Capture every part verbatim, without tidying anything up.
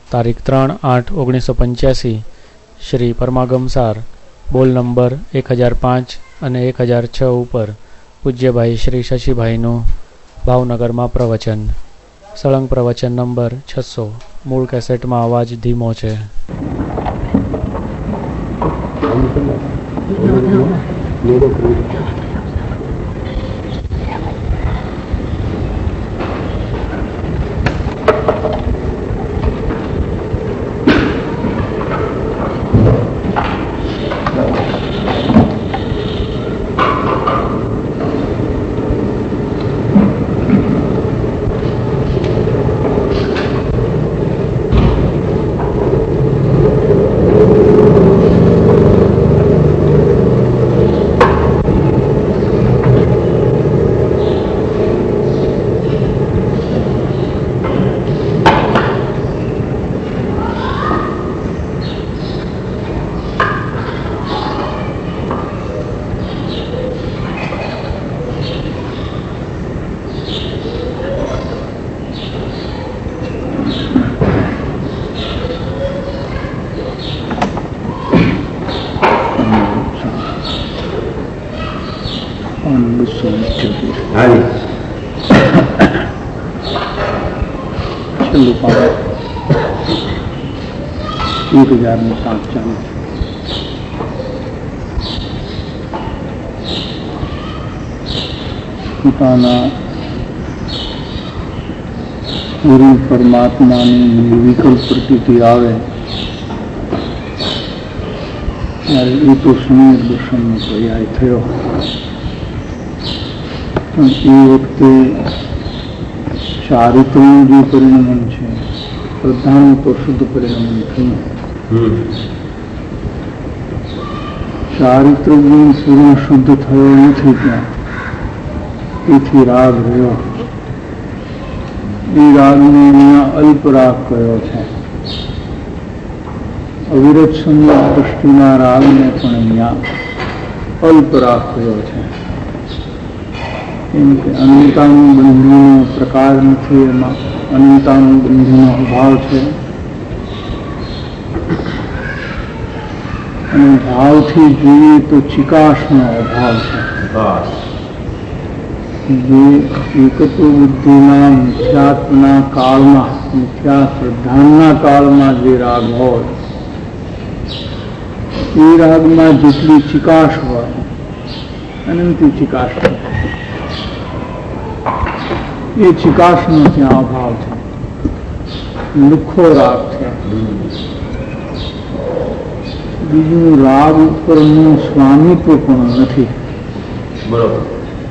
તારીખ ત્રણ આઠ ઓગણીસો પંચ્યાસી શ્રી પરમાગમસાર બોલ નંબર એક હજાર પાંચ અને એક હજાર છ ઉપર પૂજ્યભાઈ શ્રી શશીભાઈનું ભાવનગરમાં પ્રવચન. સળંગ પ્રવચન નંબર છસો. મૂળ કેસેટમાં અવાજ ધીમો છે. एक हजार में पांच चालीस પોતાના પૂરી પરમાત્માની નિર્વિકલ્પ પ્રતીતિ આવે ત્યારે એ તો સમ્યક દર્શનનો પર્યાય થયો. પણ એ વખતે ચારિત્રનું જે પરિણમન છે પ્રધાન તો શુદ્ધ પરિણમન થયું. ચારિત્ર ગુણ પૂર્ણ શુદ્ધ થયો નથી ત્યાં, તેથી રાગ રહ્યો. એ રાગને અહીંયા અલ્પ રાગ કયો છે. અવિરત સંયમ દ્રષ્ટિના રાગને પણ અહીંયા અલ્પ રાગ કયો છે. કેમ કે અનંતાનું બંધીનો પ્રકાર નથી, એમાં અનંતાનું બંધીનો અભાવ છે. અને ભાવથી જોઈએ તો ચિકાશનો અભાવ છે. જે એકત્વ બુદ્ધિના મિથ્યાત્વના કાળમાં, મિથ્યા શ્રદ્ધાના કાળમાં જે રાગ હોય એ રાગમાં જેટલી ચિકાશ હોય અનંતી ચિકાશ હોય, એ ચિકાશનો ત્યાં અભાવ છે. લુખ્ખો રાગ છે. બીજું રાગ ઉપરનું સ્વામિત્વ પણ નથી. બરોબર.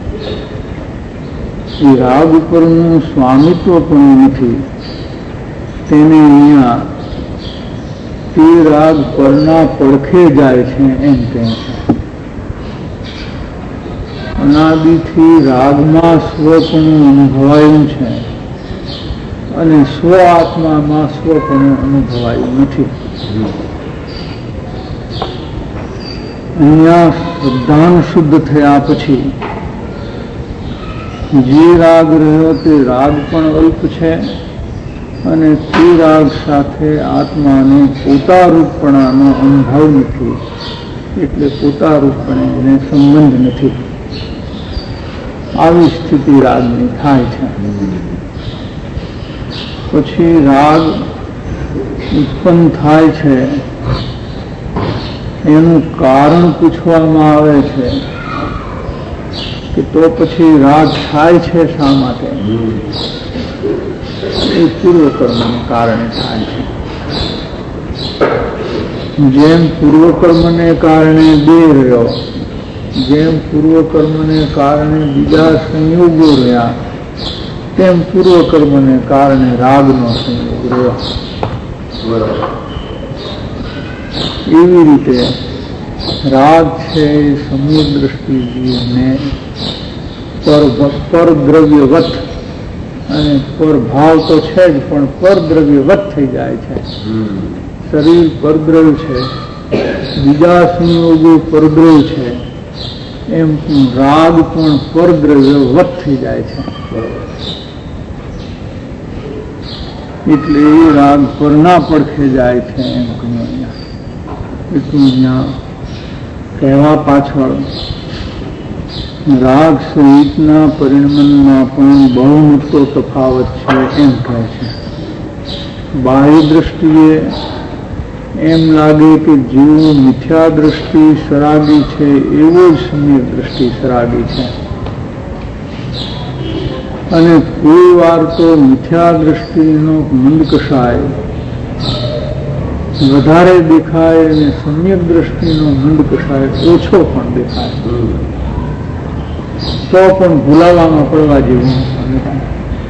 એ રાગ ઉપરનું સ્વામિત્વ પણ નથી. તેને અહીંયા તે રાગ પરના પડખે જાય છે એમ કહે છે. અનાદિથી રાગમાં સ્વપણું અનુભવાયું છે અને સ્વ આત્મામાં સ્વપણું અનુભવાયું નથી. અહીંયા શ્રદ્ધાન શુદ્ધ થયા પછી જે રાગ રહ્યો તે રાગ પણ અલ્પ છે અને તે રાગ સાથે આત્માનો પોતારૂપણાનો અનુભવ નથી, એટલે પોતારૂપણે એને સંબંધ નથી. આવી સ્થિતિ રાગની થાય છે. પછી રાગ ઉત્પન્ન થાય છે એનું કારણ પૂછવામાં આવે છે કે તો પછી રાગ થાય છે શા માટે? એ પૂર્વકર્મને કારણે થાય છે. જેમ પૂર્વકર્મને કારણે દેહ રહ્યો, જેમ પૂર્વકર્મને કારણે બીજા સંયોગો રહ્યા, તેમ પૂર્વકર્મને કારણે રાગનો સંયોગ રહ્યો. એવી રીતે રાગ છે એ સમ્યક દ્રષ્ટિ જીવને પરદ્રવ્યવત, અને પરભાવ તો છે જ પણ પરદ્રવ્યવત થઈ જાય છે. શરીર પરદ્રવ્ય છે, બીજા સંયોગો પરદ્રવ્ય છે, એમ રાગ પણ પરદ્રવ્યવત થઈ જાય છે. એટલે એ રાગ પરના પડખે જાય છે એમ કહ્યું અહીંયા. એટલું અહીંયા કહેવા પાછળ રાગ સહિતના પરિણમનમાં પણ બહુ મોટો તફાવત છે એમ કહે છે. બાહ્ય દ્રષ્ટિએ એમ લાગે કે જેવું મિથ્યા દ્રષ્ટિ સરાગી છે એવો જ સમ્યક દ્રષ્ટિ સરાગી છે, અને કોઈ વાર તો મિથ્યા દ્રષ્ટિનો મંદકશાય વધારે દેખાય અને સમ્યક દ્રષ્ટિનો મંદકશાય ઓછો પણ દેખાય, તો પણ ભૂલાવામાં પડવા જેવું નથી.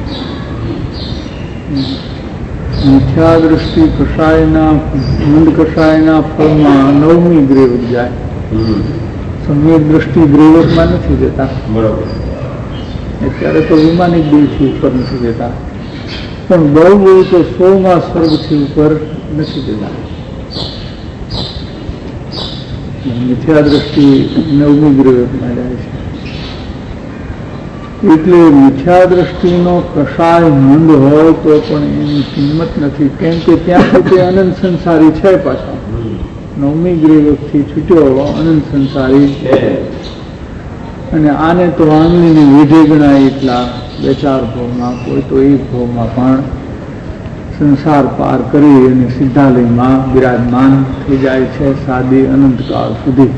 મિથ્યા દ્રષ્ટિ કષાયના મંદ કષાયના ફળમાં નવમી ગ્રેવક જાય, સમ્યક દ્રષ્ટિ ગ્રેવકમાં નથી દેતા. બરાબર. અત્યારે તો વિમાનિક દિલથી ઉપર નથી દેતા, પણ બહુ બહુ તો સોમાં સ્વર્ગથી ઉપર નથી દેતા. મિથ્યા દ્રષ્ટિ નવમી ગ્રેવકમાં જાય છે. એટલે મિથ્યા દ્રષ્ટિનો કષાય મંદ હોય તો પણ એની કિંમત નથી, કેમ કે ત્યાં સુધી અનંત સંસારી છે. પાછા નવમી ગ્રેવકથી છૂટ્યો અનંત સંસારી છે, અને આને તો આંગળીને વેઢે ગણાય એટલા બે ચાર ભાવમાં, કોઈ તો એક ભાવમાં પણ સંસાર પાર કરી અને સિદ્ધાલયમાં બિરાજમાન થઈ જાય છે સાદી અનંતકાળ સુધી.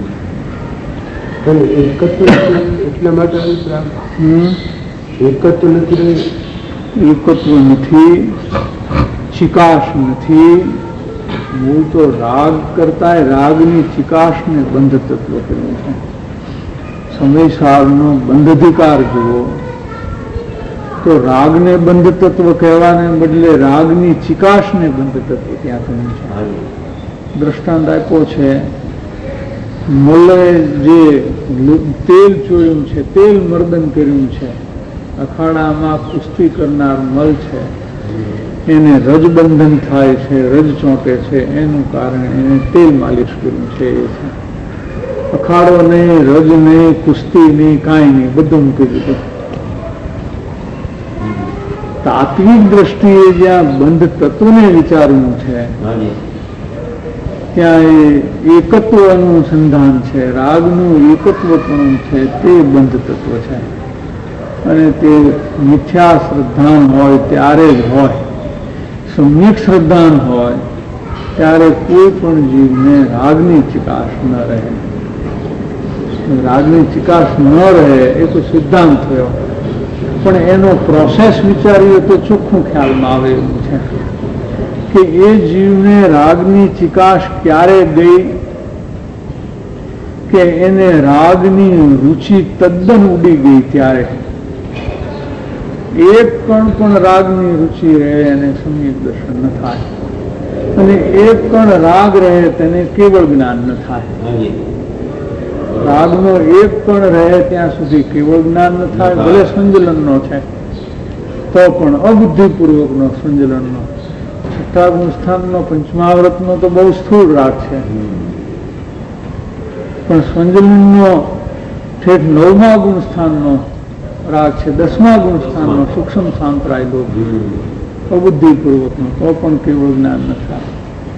એટલા માટે એકત્વ નથી, એકત્વ નથી, ચિકાશ નથી. મૂળ તો રાગ કરતા રાગની ચિકાશને બંધ તત્વ કર્યું છે. સમયસારનો બંધ અધિકાર જુઓ તો રાગને બંધ તત્વ કહેવાને બદલે રાગની ચિકાશને બંધ તત્વ ત્યાં થયું છે. દ્રષ્ટાંત આપ્યો છે, મલ્લે જે તેલ ચોર્યું છે, તેલ મર્દન કર્યું છે, અખાડામાં કુસ્તી કરનાર મલ છે, એને રજબંધન થાય છે, રજ ચોંટે છે, એનું કારણ એને તેલ માલિશ કર્યું છે. એ છે અખાડો નહીં, રજ નહીં, કુસ્તી નહીં, કાંઈ નહીં, બધું મૂકી દીધું. તાત્વિક દ્રષ્ટિએ જ્યાં બંધ તત્વને વિચારવું છે ત્યાં એ એકત્વ અનુસંધાન છે, રાગનું એકત્વપણું છે, તે બંધ તત્વ છે. અને તે મિથ્યા શ્રદ્ધાન હોય ત્યારે જ હોય. સમ્યક શ્રદ્ધાન હોય ત્યારે કોઈ પણ જીવને રાગની ચિકાશ ન રહે. રાગની ચિકાશ ન રહે એ તો સિદ્ધાંત થયો, પણ એનો પ્રોસેસ વિચારીએ તો ચોખ્ખું ખ્યાલમાં આવે એવું છે કે એ જીવને રાગની ચિકાશ ક્યારે ગઈ કે એને રાગની રુચિ તદ્દન ઉડી ગઈ. ત્યારે એક કણ પણ રાગની રુચિ રહે એને સમ્યક દર્શન ન થાય, અને એક કણ રાગ રહે તેને કેવળ જ્ઞાન ન થાય. રાગનો એક કણ રહે ત્યાં સુધી કેવળ જ્ઞાન ન થાય, ભલે સંજલનનો છે તો પણ અબુદ્ધિપૂર્વકનો સંજલનનો. છઠ્ઠા ગુણસ્થાનનો પંચમાવ્રતનો તો બહુ સ્થૂળ રાગ છે, પણ સંજલનનો ઠેઠ નવમા ગુણસ્થાનનો રાગ છે, દસમા ગુણસ્થાનનો સૂક્ષ્મ સાંતરાય લોક અબુદ્ધિપૂર્વકનો, તો પણ કેવળ જ્ઞાન ન થાય.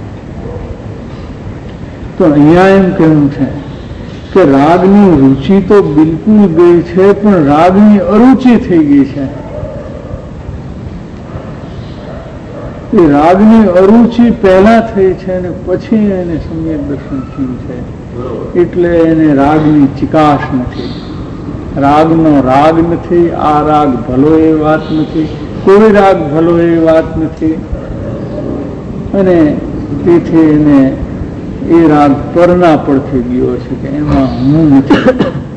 તો અહીંયા એમ કહેવું છે કે રાગની રુચિ તો બિલકુલ ગઈ છે, પણ રાગની અરુચિ થઈ ગઈ છે. એ રાગની અરુચિ પહેલા થઈ છે અને પછી એને સમ્યક દર્શન થયું છે, એટલે એને રાગની ચિકાશ નથી. રાગનો રાગ નથી, આ રાગ ભલો એ વાત નથી, કોઈ રાગ ભલો એ વાત નથી, અને તેથી એને એ રાગ પરના પડથી ગયો છે કે એમાં હું નથી.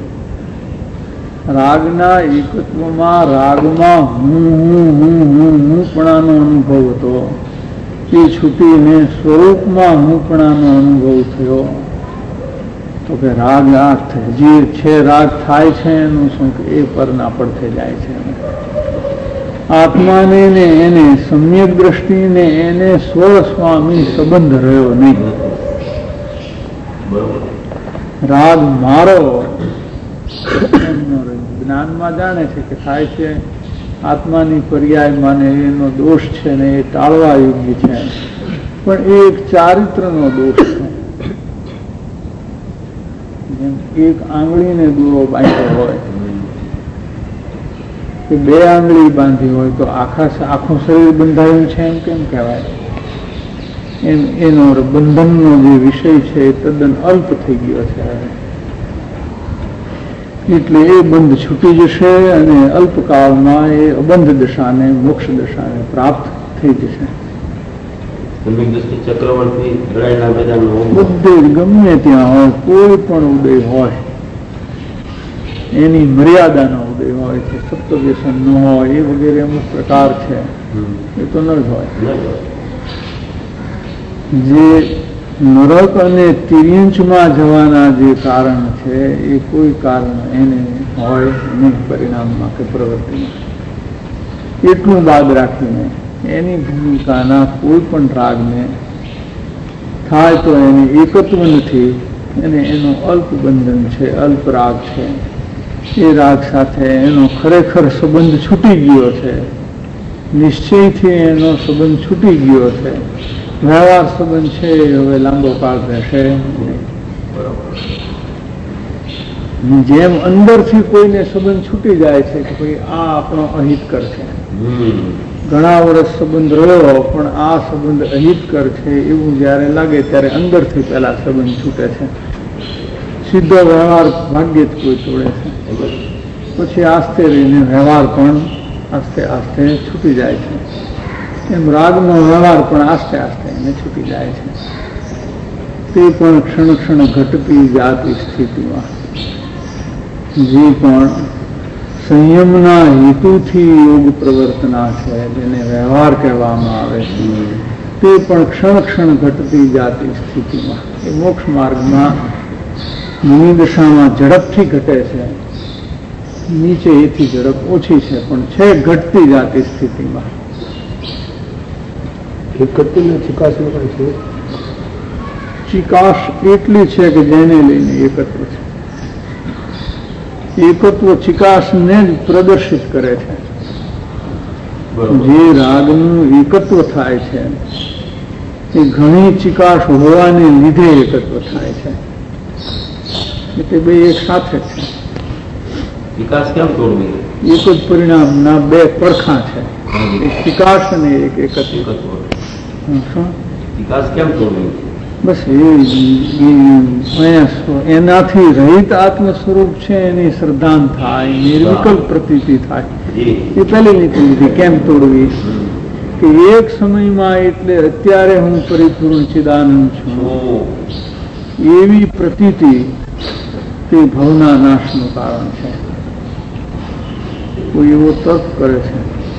રાગના એકત્વમાં રાગમાં હું હું હું હું હુંપણાનો અનુભવ હતો, એ છૂટીને સ્વરૂપમાં હુંપણાનો અનુભવ થયો. તો કે રાગ આ જે છે રાગ થાય છે એનું શું કે એ પરના પડખે જાય છે. આત્માને ને એને સમ્યક દ્રષ્ટિને એને સ્વ સ્વામી સંબંધ રહ્યો નહીં. રાગ મારો જ્ઞાનમાં જાણે છે કે થાય છે, આત્માની પર્યાય માને એનો દોષ છે ને એ ટાળવા યોગ્ય છે, પણ એ એક ચારિત્રનો દોષ છે. જેમ એક આંગળીને દોરો બાંધ્યો હોય કે બે આંગળી બાંધી હોય તો આખા આખું શરીર બંધાયું છે એમ કેમ કહેવાય? એમ એનો બંધનનો જે વિષય છે એ તદ્દન અલ્પ થઈ ગયો છે, એટલે એ બંધ છૂટી જશે અને અલ્પકાળમાં એ અબંધ દશાને મોક્ષ દશાને પ્રાપ્ત થઈ જશે. બધે ગમે ત્યાં હોય, કોઈ પણ ઉદય હોય એની મર્યાદાનો ઉદય હોય છે, સપ્તવ્યસન ન હોય એ વગેરે અમુક પ્રકાર છે, એ તો ન જ હોય. જે નરક અને તિર્યંચમાં જવાના જે કારણ છે એ કોઈ કારણ એને હોય નહીં પરિણામમાં કે પ્રવૃત્તિમાં. એટલું બાદ રાખીને એની ભૂમિકાના કોઈ પણ રાગને થાય તો એને એકત્વ નથી, અને એનું અલ્પ બંધન છે, અલ્પ રાગ છે. એ રાગ સાથે એનો ખરેખર સંબંધ છૂટી ગયો છે, નિશ્ચયથી એનો સંબંધ છૂટી ગયો છે. વ્યવહાર સંબંધ છે હવે લાંબો કાળ રહેશે નહીં. જેમ અંદરથી કોઈને સંબંધ છૂટી જાય છે કે ભાઈ આ આપણો અહિતકર છે, ઘણા વર્ષ સંબંધ રહ્યો પણ આ સંબંધ અહિતકર છે એવું જયારે લાગે ત્યારે અંદરથી પહેલા સંબંધ છૂટે છે. સીધો વ્યવહાર ભાગ્યે જ કોઈ તોડે છે, પછી આસ્તે રહીને વ્યવહાર પણ આસ્તે આસ્તે છૂટી જાય છે. એમ રાગનો વ્યવહાર પણ આસ્તે આસ્તે એને છૂટી જાય છે. તે પણ ક્ષણ ક્ષણ ઘટતી જાતી સ્થિતિમાં જે પણ સંયમના હેતુથી યોગ પ્રવર્તના છે, જેને વ્યવહાર કહેવામાં આવે છે, તે પણ ક્ષણ ક્ષણ ઘટતી જાતી સ્થિતિમાં એ મોક્ષ માર્ગમાં મુનિદશામાં ઝડપથી ઘટે છે. નીચે એથી ઝડપ ઓછી છે, પણ છે ઘટતી જાતી સ્થિતિમાં. ચિકાશ એટલી છે કે જેને લઈને એકત્વ છે. એકત્વ ચિકાશને જ પ્રદર્શિત કરે છે. જે રાગનું એકત્વ થાય છે એ ઘણી ચિકાશ હોવાને લીધે એકત્વ થાય છે. એટલે બે એક સાથે છે. વિકાસ કેમ તોડવી? એક જ પરિણામના બે પડખા છે, એક ચિકાશ અને એક એકત્વ. વિકાસ કેમ તોડવી? બસ એ એનાથી રહિત આત્મ સ્વરૂપ છે એની શ્રદ્ધાન થાય, નિર્વિકલ્પ પ્રતીતિ થાય. એ પહેલી નીતિ લીધી કેમ તોડવી કે એક સમયમાં એટલે અત્યારે હું પરિપૂર્ણ ચિદાનંદ છું એવી પ્રતીતિ તે ભવના નાશનું કારણ છે. કોઈ એવો તર્ક કરે છે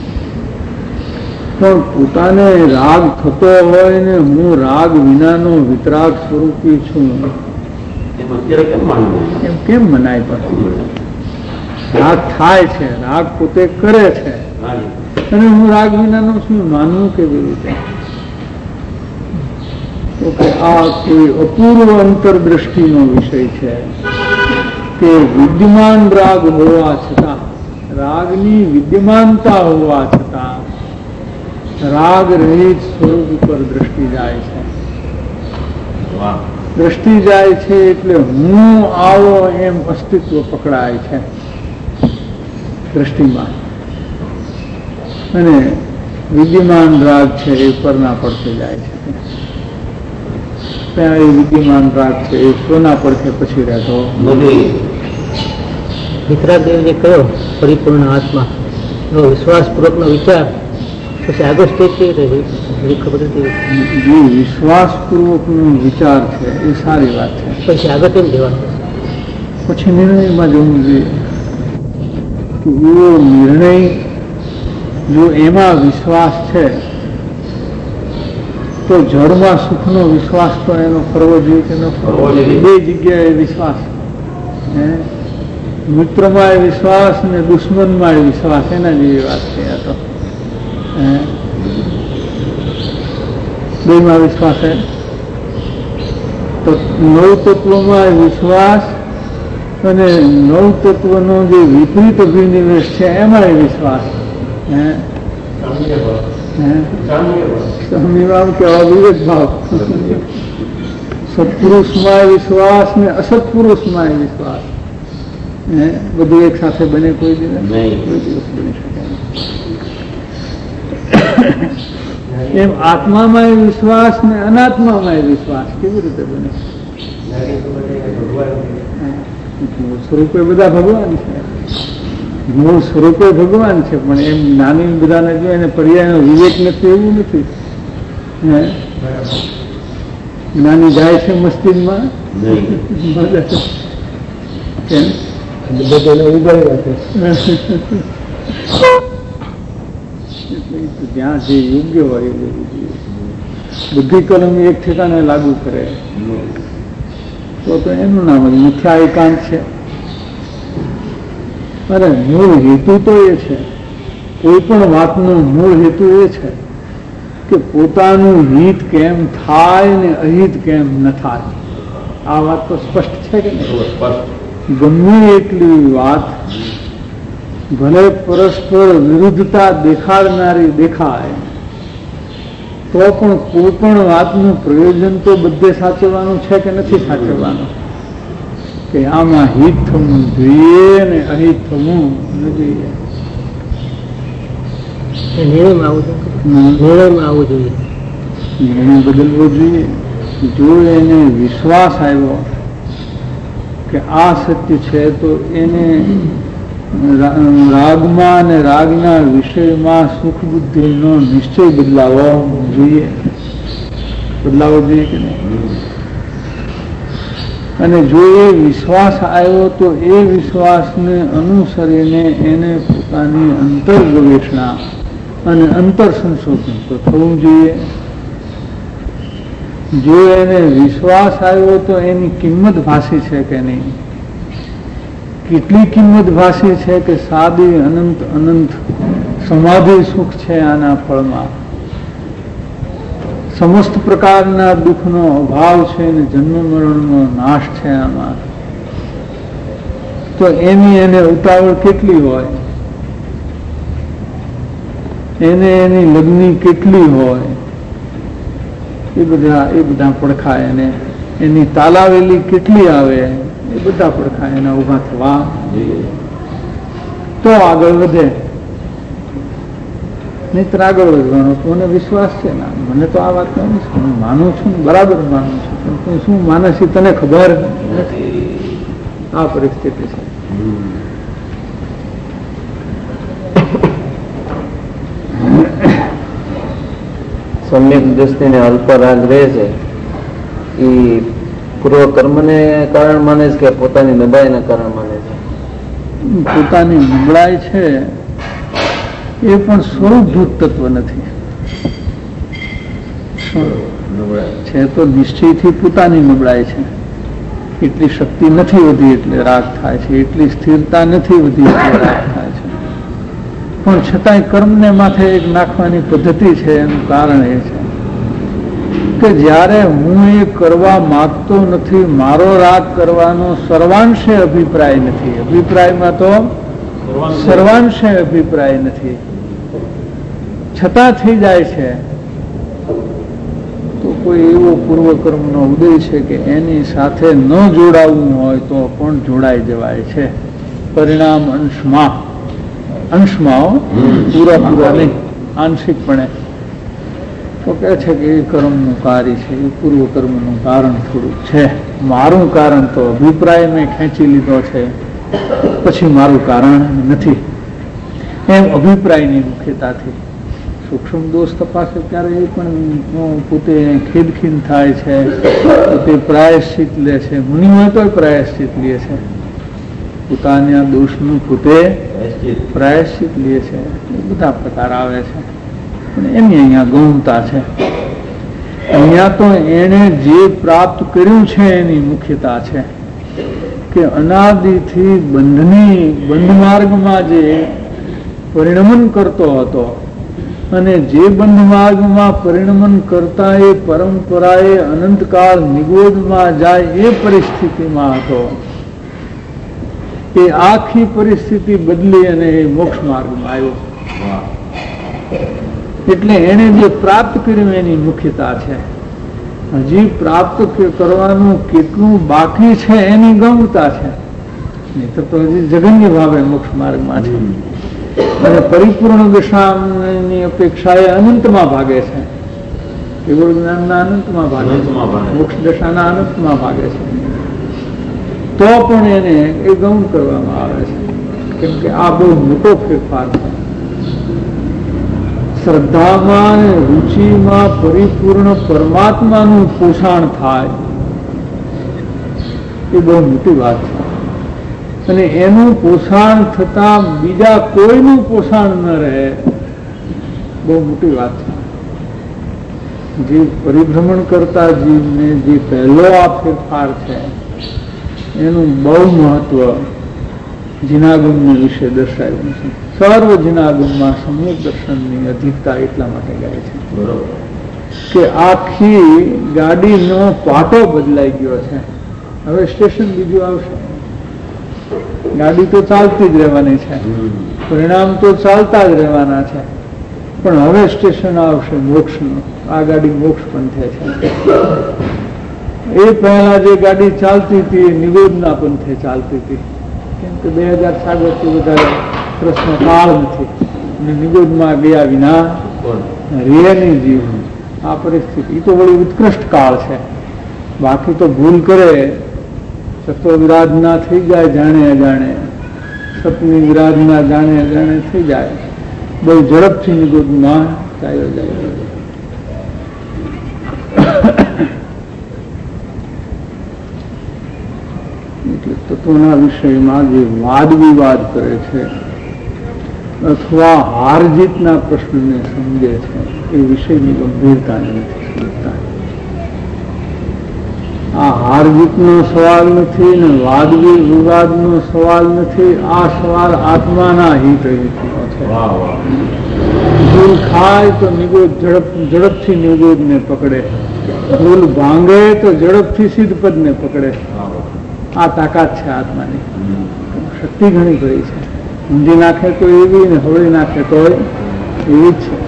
પણ પોતાને રાગ થતો હોય ને હું રાગ વિનાનો વિતરાગ સ્વરૂપી છું એમ કેમ મનાય? પણ રાગ થાય છે, રાગ પોતે કરે છે, અને હું રાગ વિનાનો છું માનવું કેવી રીતે? તો કે આ કોઈ અપૂર્વ અંતરદ્રષ્ટિનો વિષય છે કે વિદ્યમાન રાગ હોવા છતાં, રાગની વિદ્યમાનતા હોવા છતાં રાગ રહિત સ્વરૂપ ઉપર દ્રષ્ટિ જાય છે. દ્રષ્ટિ જાય છે એટલે હું આવો એમ અસ્તિત્વ પકડાય છે દ્રષ્ટિમાં, અને વિદ્યમાન રાગ છે એ પરના પડખે જાય છે. ત્યાં એ વિદ્યમાન રાગ છે એ સોના પડખે પછી રહેતો નથી. મિત્રાદેવ જે કહ્યો પરિપૂર્ણ આત્મા એવો વિશ્વાસપૂર્વકનો વિચાર પછી આગળ સ્ટેજ કેવી રીતે ખબર હતી? જે વિશ્વાસપૂર્વકનો વિચાર છે એ સારી વાત છે, પછી આગળ કેમ જવાનું? પછી નિર્ણયમાં જવું જોઈએ કે એવો નિર્ણય જો એમાં વિશ્વાસ છે તો જળમાં સુખનો વિશ્વાસ તો એનો કરવો જોઈએ કે ન કરવો જોઈએ? બે જગ્યાએ વિશ્વાસ, મિત્રમાં વિશ્વાસ ને દુશ્મનમાં વિશ્વાસ, એના જેવી વાત છે. આ તો બેમાં વિશ્વાસ છે તો નવ તત્વમાં વિશ્વાસ અને નવ તત્વનો જે વિપરીત અભિનિવેશ છે એમાં વિશ્વાસ, હે સામ્યભાવ કેવા વિવેક ભાવ. સત્પુરુષમાં વિશ્વાસ ને અસત્પુરુષમાં વિશ્વાસ હે બધું એક સાથે બને કોઈ દિવસ કોઈ દિવસ બની શકે. એમ આત્મામાં વિશ્વાસ ને અનાત્મામાં વિશ્વાસ કેવી રીતે બને? મૂળ સ્વરૂપે બધા ભગવાન છે, મૂળ સ્વરૂપે ભગવાન છે, પણ એમ નાની બધાને જો એને પર્યાયનો વિવેક નથી એવું નથી. હે જ્ઞાની જાય છે મસ્જિદમાં બધાને ઉગાડ્યા છે જ્યાં જે યોગ્ય હોય એ લેવું જોઈએ. બુદ્ધિ કલમ એક ઠેકાણે લાગુ કરે તો તો એનું નામ જ મિથ્યા એકાંત છે. અરે મૂળ હેતુ તો એ છે, કોઈ પણ વાતનો મૂળ હેતુ એ છે કે પોતાનું હિત કેમ થાય ને અહિત કેમ ન થાય. આ વાત તો સ્પષ્ટ છે કે નહીં? ગમે એટલી વાત ભલે પરસ્પર વિરુદ્ધતા દેખાડનારી દેખાય તો પણ કોઈ પણ વાતનું પ્રયોજન તો બધે સાચવવાનું છે કે નથી સાચવવાનું? કે આમાં હિત થવું જોઈએ ને અહિત થવું ન જોઈએ. નિર્ણયમાં આવવું નિર્ણયમાં આવવું જોઈએ, નિર્ણય બદલવો જોઈએ. જો એને વિશ્વાસ આવ્યો કે આ સત્ય છે તો એને રાગમાં અને રાગના વિષયમાં સુખ બુદ્ધિનો નિશ્ચય બદલાવો જોઈએ. બદલાવો જોઈએ કે નહીં? અને જો એ વિશ્વાસ આવ્યો તો એ વિશ્વાસને અનુસરીને એને પોતાની અંતર ગવેષણા અને અંતર સંશોધન તો થવું જોઈએ. જો એને વિશ્વાસ આવ્યો તો એની કિંમત ભાષી છે કે નહીં? કેટલી કિંમત ભાષી છે કે સાદી અનંત અનંત સમાધિ સુખ છે આના ફળમાં, સમસ્ત પ્રકારના દુઃખનો અભાવ છે અને જન્મ મરણનો નાશ છે આમાં. તો એની એને ઉતાવળ કેટલી હોય, એને એની લગ્ની કેટલી હોય, એ બધા એ બધા પડખા એને એની તાલાવેલી કેટલી આવે એ બધા પડખા એના ઉભા થવા તો આગળ વધે. નહીતર આગળ વધવાનો તો મને વિશ્વાસ છે ને મને તો આ વાત નહીં, હું માનું છું બરાબર માનું છું, પણ તું શું માને છે તને ખબર નથી. આ પરિસ્થિતિ છે. સમ્યક દ્રષ્ટિ ને અલ્પરાગ રહે છે એ પૂર્વ કર્મને કારણ માને છે કે પોતાની નબળાઈના કારણ માને છે? પોતાની નબળાઈ છે એ પણ સ્વરૂપભૂત તત્વ નથી છે, તો નિશ્ચયથી પોતાની નબળાઈ છે. એટલી શક્તિ નથી વધી એટલે રાગ થાય છે, એટલી સ્થિરતા નથી વધી એટલે રાગ થાય છે. પણ છતાંય કર્મને માથે એક નાખવાની પદ્ધતિ છે. એનું કારણ એ છે કે જ્યારે હું એ કરવા માંગતો નથી, મારો રાગ કરવાનો સર્વાંશે અભિપ્રાય નથી, અભિપ્રાયમાં તો સર્વાંશે અભિપ્રાય નથી, છતાં થઈ જાય છે, તો કોઈ એવો પૂર્વકર્મનો ઉદય છે કે એની સાથે ન જોડાવવું હોય તો પણ જોડાઈ જવાય છે. પરિણામ અંશમાં અંશમાં પૂરા પૂરા નહીં, આંશિકપણે તો કહે છે કે એ કર્મનું કાર્ય છે, એ પૂર્વ કર્મનું કારણ થોડુંક છે. મારું કારણ તો અભિપ્રાય મેં ખેંચી લીધો છે, પછી મારું કારણ નથી. એમ અભિપ્રાયની મુખ્યતાથી સૂક્ષ્મ દોષ તપાસે ત્યારે એ પણ પોતે ખીદખીન થાય છે, પોતે પ્રાયશ્ચિત લે છે. મુનિમાં તો પ્રાયશ્ચિત લે છે, પોતાના દોષનું પોતે પ્રાયશ્ચિત લે છે. એ બધા પ્રકાર આવે છે, પણ એની અહીંયા ગૌણતા છે. અહીંયા તો એને જે પ્રાપ્ત કર્યું છે એની મુખ્યતા છે કે અનાદિથી બંધની બંધ માર્ગમાં જે પરિણમન કરતો હતો અને જે બંધ માર્ગમાં પરિણમન કરતા એ પરંપરાએ અનંતકાળ નિગોદમાં જાય એ પરિસ્થિતિમાં હતો. એ આખી પરિસ્થિતિ બદલી અને એ મોક્ષ માર્ગમાં આવ્યો. એટલે એને જે પ્રાપ્ત કર્યું એની મુખ્યતા છે. હજી પ્રાપ્ત કરવાનું કેટલું બાકી છે એની ગૌણતા છે. નહીં તો હજી જગન્ય ભાવે મોક્ષ માર્ગમાં છે અને પરિપૂર્ણ દશાની અપેક્ષાએ અનંતમાં ભાગે છે. કેવળ જ્ઞાનના અનંતમાં ભાગે છે, મોક્ષ દશાના અનંતમાં ભાગે છે. તો પણ એને એ ગૌણ કરવામાં આવે છે, કેમ કે આ બહુ મોટો ફેરફાર છે. શ્રદ્ધામાં અને રુચિમાં પરિપૂર્ણ પરમાત્માનું પોષણ થાય એ બહુ મોટી વાત છે. અને એનું પોષણ થતા બીજા કોઈનું પોષણ ન રહે, બહુ મોટી વાત છે. જે પરિભ્રમણ કરતા જીવને જે પહેલો આ ફેરફાર છે એનું બહુ મહત્વ જીનાગમની વિશે દર્શાવ્યું છે. સર્વ જીનાગમમાં સમ્યક દર્શનની અધિકતા એટલા માટે ગાય છે કે આખી ગાડીનો પાટો બદલાઈ ગયો છે. હવે સ્ટેશન બીજું આવશે. ગાડી તો ચાલતી જ રહેવાની છે, પરિણામ તો ચાલતા જ રહેવાના છે, પણ હવે સ્ટેશન આવશે મોક્ષનું. આ ગાડી મોક્ષ પંથે છે. એ પહેલા જે ગાડી ચાલતી હતી એ નિરોધના પંથે ચાલતી હતી, કેમ કે બે હજાર સાગરથી વધારે પ્રશ્ન કાળ નથી અને નિરોધમાં ગયા વિના રેની જીવ. આ પરિસ્થિતિ તો વળી ઉત્કૃષ્ટ કાળ છે. બાકી તો ભૂલ કરે સત્વ વિરાધના થઈ જાય, જાણે અજાણે સતની વિરાધના જાણે અજાણે થઈ જાય, બહુ ઝડપથી નિરોધમાં ચાલ્યો જાય. એટલે તત્વના વિષયમાં જે વાદ વિવાદ કરે છે અથવા હાર જીતના પ્રશ્નને સમજે છે એ વિષયની ગંભીરતાને નથી સમજતા. આ હાર જીતનો સવાલ નથી ને વાદ વિવાદનો સવાલ નથી. આ સવાલ આત્માના હિત હિતનો છે. ભૂલ ખાય તો નિગોદ ઝડપ ઝડપથી નિગોદને પકડે, ભૂલ ભાંગે તો ઝડપથી સિદ્ધપદને પકડે. આ તાકાત છે આત્માની. શક્તિ ઘણી કરી છે. ઊંધી નાખે તો એવી ને હવળી નાખે તો એવી જ છે.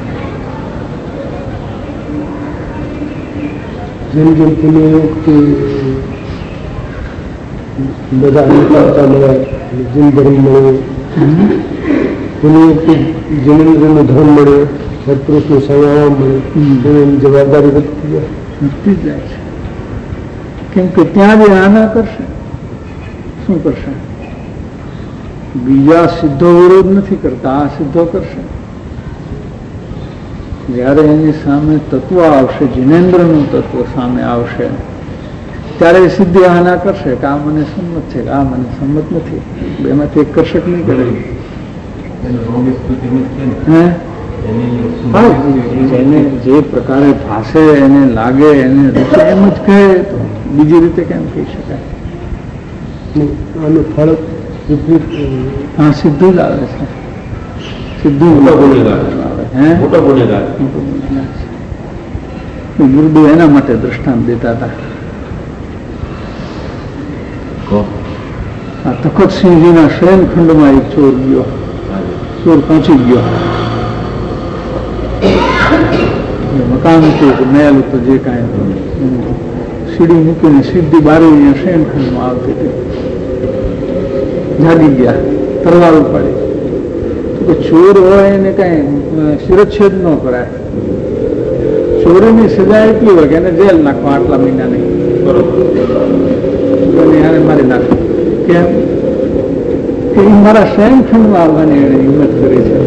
જેમ જેમ પુણ્યયોગથી બધા અનુકૂળતા મળે, જીન ધર્મ મળ્યો, પુણ્યયોગથી જીનેન્દ્રનો ધર્મ મળ્યો, સત્પુરુષનું સંયમ મળ્યો, એની જવાબદારી વધતી જાય વધતી જાય છે. કેમ કે ત્યાં જે આના કરશે શું કરશે? બીજા સિદ્ધો વિરોધ નથી કરતા, આ સિદ્ધો કરશે. જયારે એની સામે તત્વ આવશે, જીનેન્દ્રનું તત્વ સામે આવશે, ત્યારે સિદ્ધિ આના કરશે કે આ મને સંમત છે કે આ મને સંમત નથી. બેમાંથી એક કરશે કે નહીં કરે? એને જે પ્રકારે ભાષે, એને લાગે, એને રૂચે એમ જ કહે તો બીજી રીતે કેમ કહી શકાય? આનું ફળ હા, સીધું જ આવે છે. સીધું ગુરુદેવ એના માટે દ્રષ્ટાંત દેતા હતા. આ તખતસિંહજીના શયનખંડમાં એક ચોર ગયો, ચોર પહોંચી ગયો. મકાન હતું કે મહેલ હતો, જે કાંઈ સીડી મૂકીને સીધી બારી અહીંયા શયનખંડમાં આવતી હતી. જાગી ગયા, તલવાર ઉપાડી. તો ચોર હોય એને કઈ શિરચ્છેદ ન કરાય. ચોરીની સજા એટલી હોય કે એને જેલ નાખવા આટલા મહિના નહીં, બરોબર, એને મારી નાખો. કેમ કે એ મારા શયનખંડમાં આવવાની એને હિંમત કરી છે.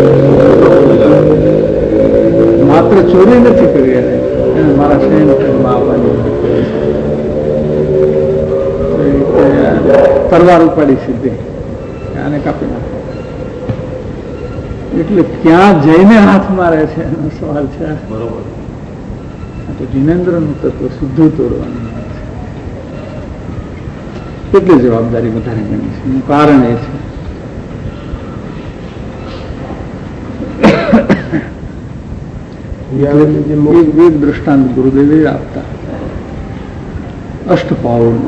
માત્ર ચોરી નથી કરી એને, એને મારા શયનખંડમાં આવવાની હિંમત કરી છે. તલવાર ઉપાડી સીધી આને કાપી નાખો. એટલે ક્યાં જઈને હાથ મારે છે એનો સવાલ છે. તો જીનેન્દ્રનું તત્વ સીધું તોડવાનું છે. એટલી જવાબદારી વધારે ગણી છે. એનું કારણ એ છે એક દ્રષ્ટાંત ગુરુદેવે આપતા અષ્ટપાવનો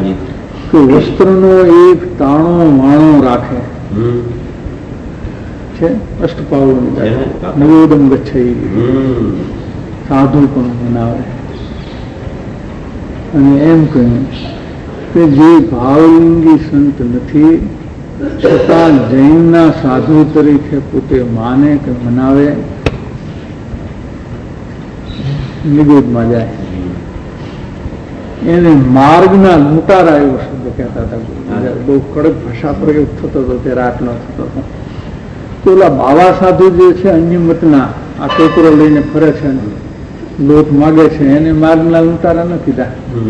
કે વસ્ત્રનો એક તાણો માણો રાખે છે અષ્ટપાવન નવોદમ ગચ્છઈ સાધુ પણ મનાવે. અને એમ કહ્યું કે જે ભાવલિંગી સંત નથી છતાં જૈનના સાધુ તરીકે પોતે માને કે મનાવે, નિગોદમાં જાય, એને માર્ગના લૂંટારા એવો શબ્દ કહેતા હતા. બહુ કડક ભાષા પ્રયોગ થતો હતો ત્યારે આટલો થતો હતો. તો ઓલા બાવા સાધુ જે છે અન્ય મતના આ ટોકરો લઈને ફરે છે ને લોટ માગે છે, એને માર્ગના લૂંટારા ન કીધા.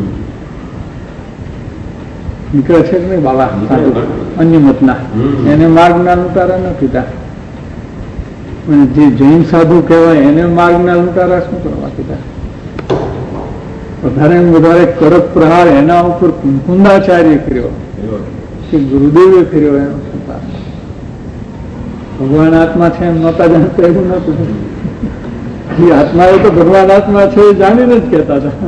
નીકળે છે કે નહીં બાવા સાધુ અન્ય મતના, એને માર્ગના લૂંટારા ન કીધા. અને જે જૈન સાધુ કહેવાય એને માર્ગના લૂંટારા શું કરવા કીધા? વધારે વધારે કડક પ્રહાર એના ઉપર કુંકુંદાચાર્ય કર્યો કે ગુરુદેવે કર્યો. એનો ભગવાન આત્મા છે એમ નહોતા જાણતા, એવું નતું. જે આત્મા એ તો ભગવાન આત્મા છે એ જાણીને જ કહેતા હતા.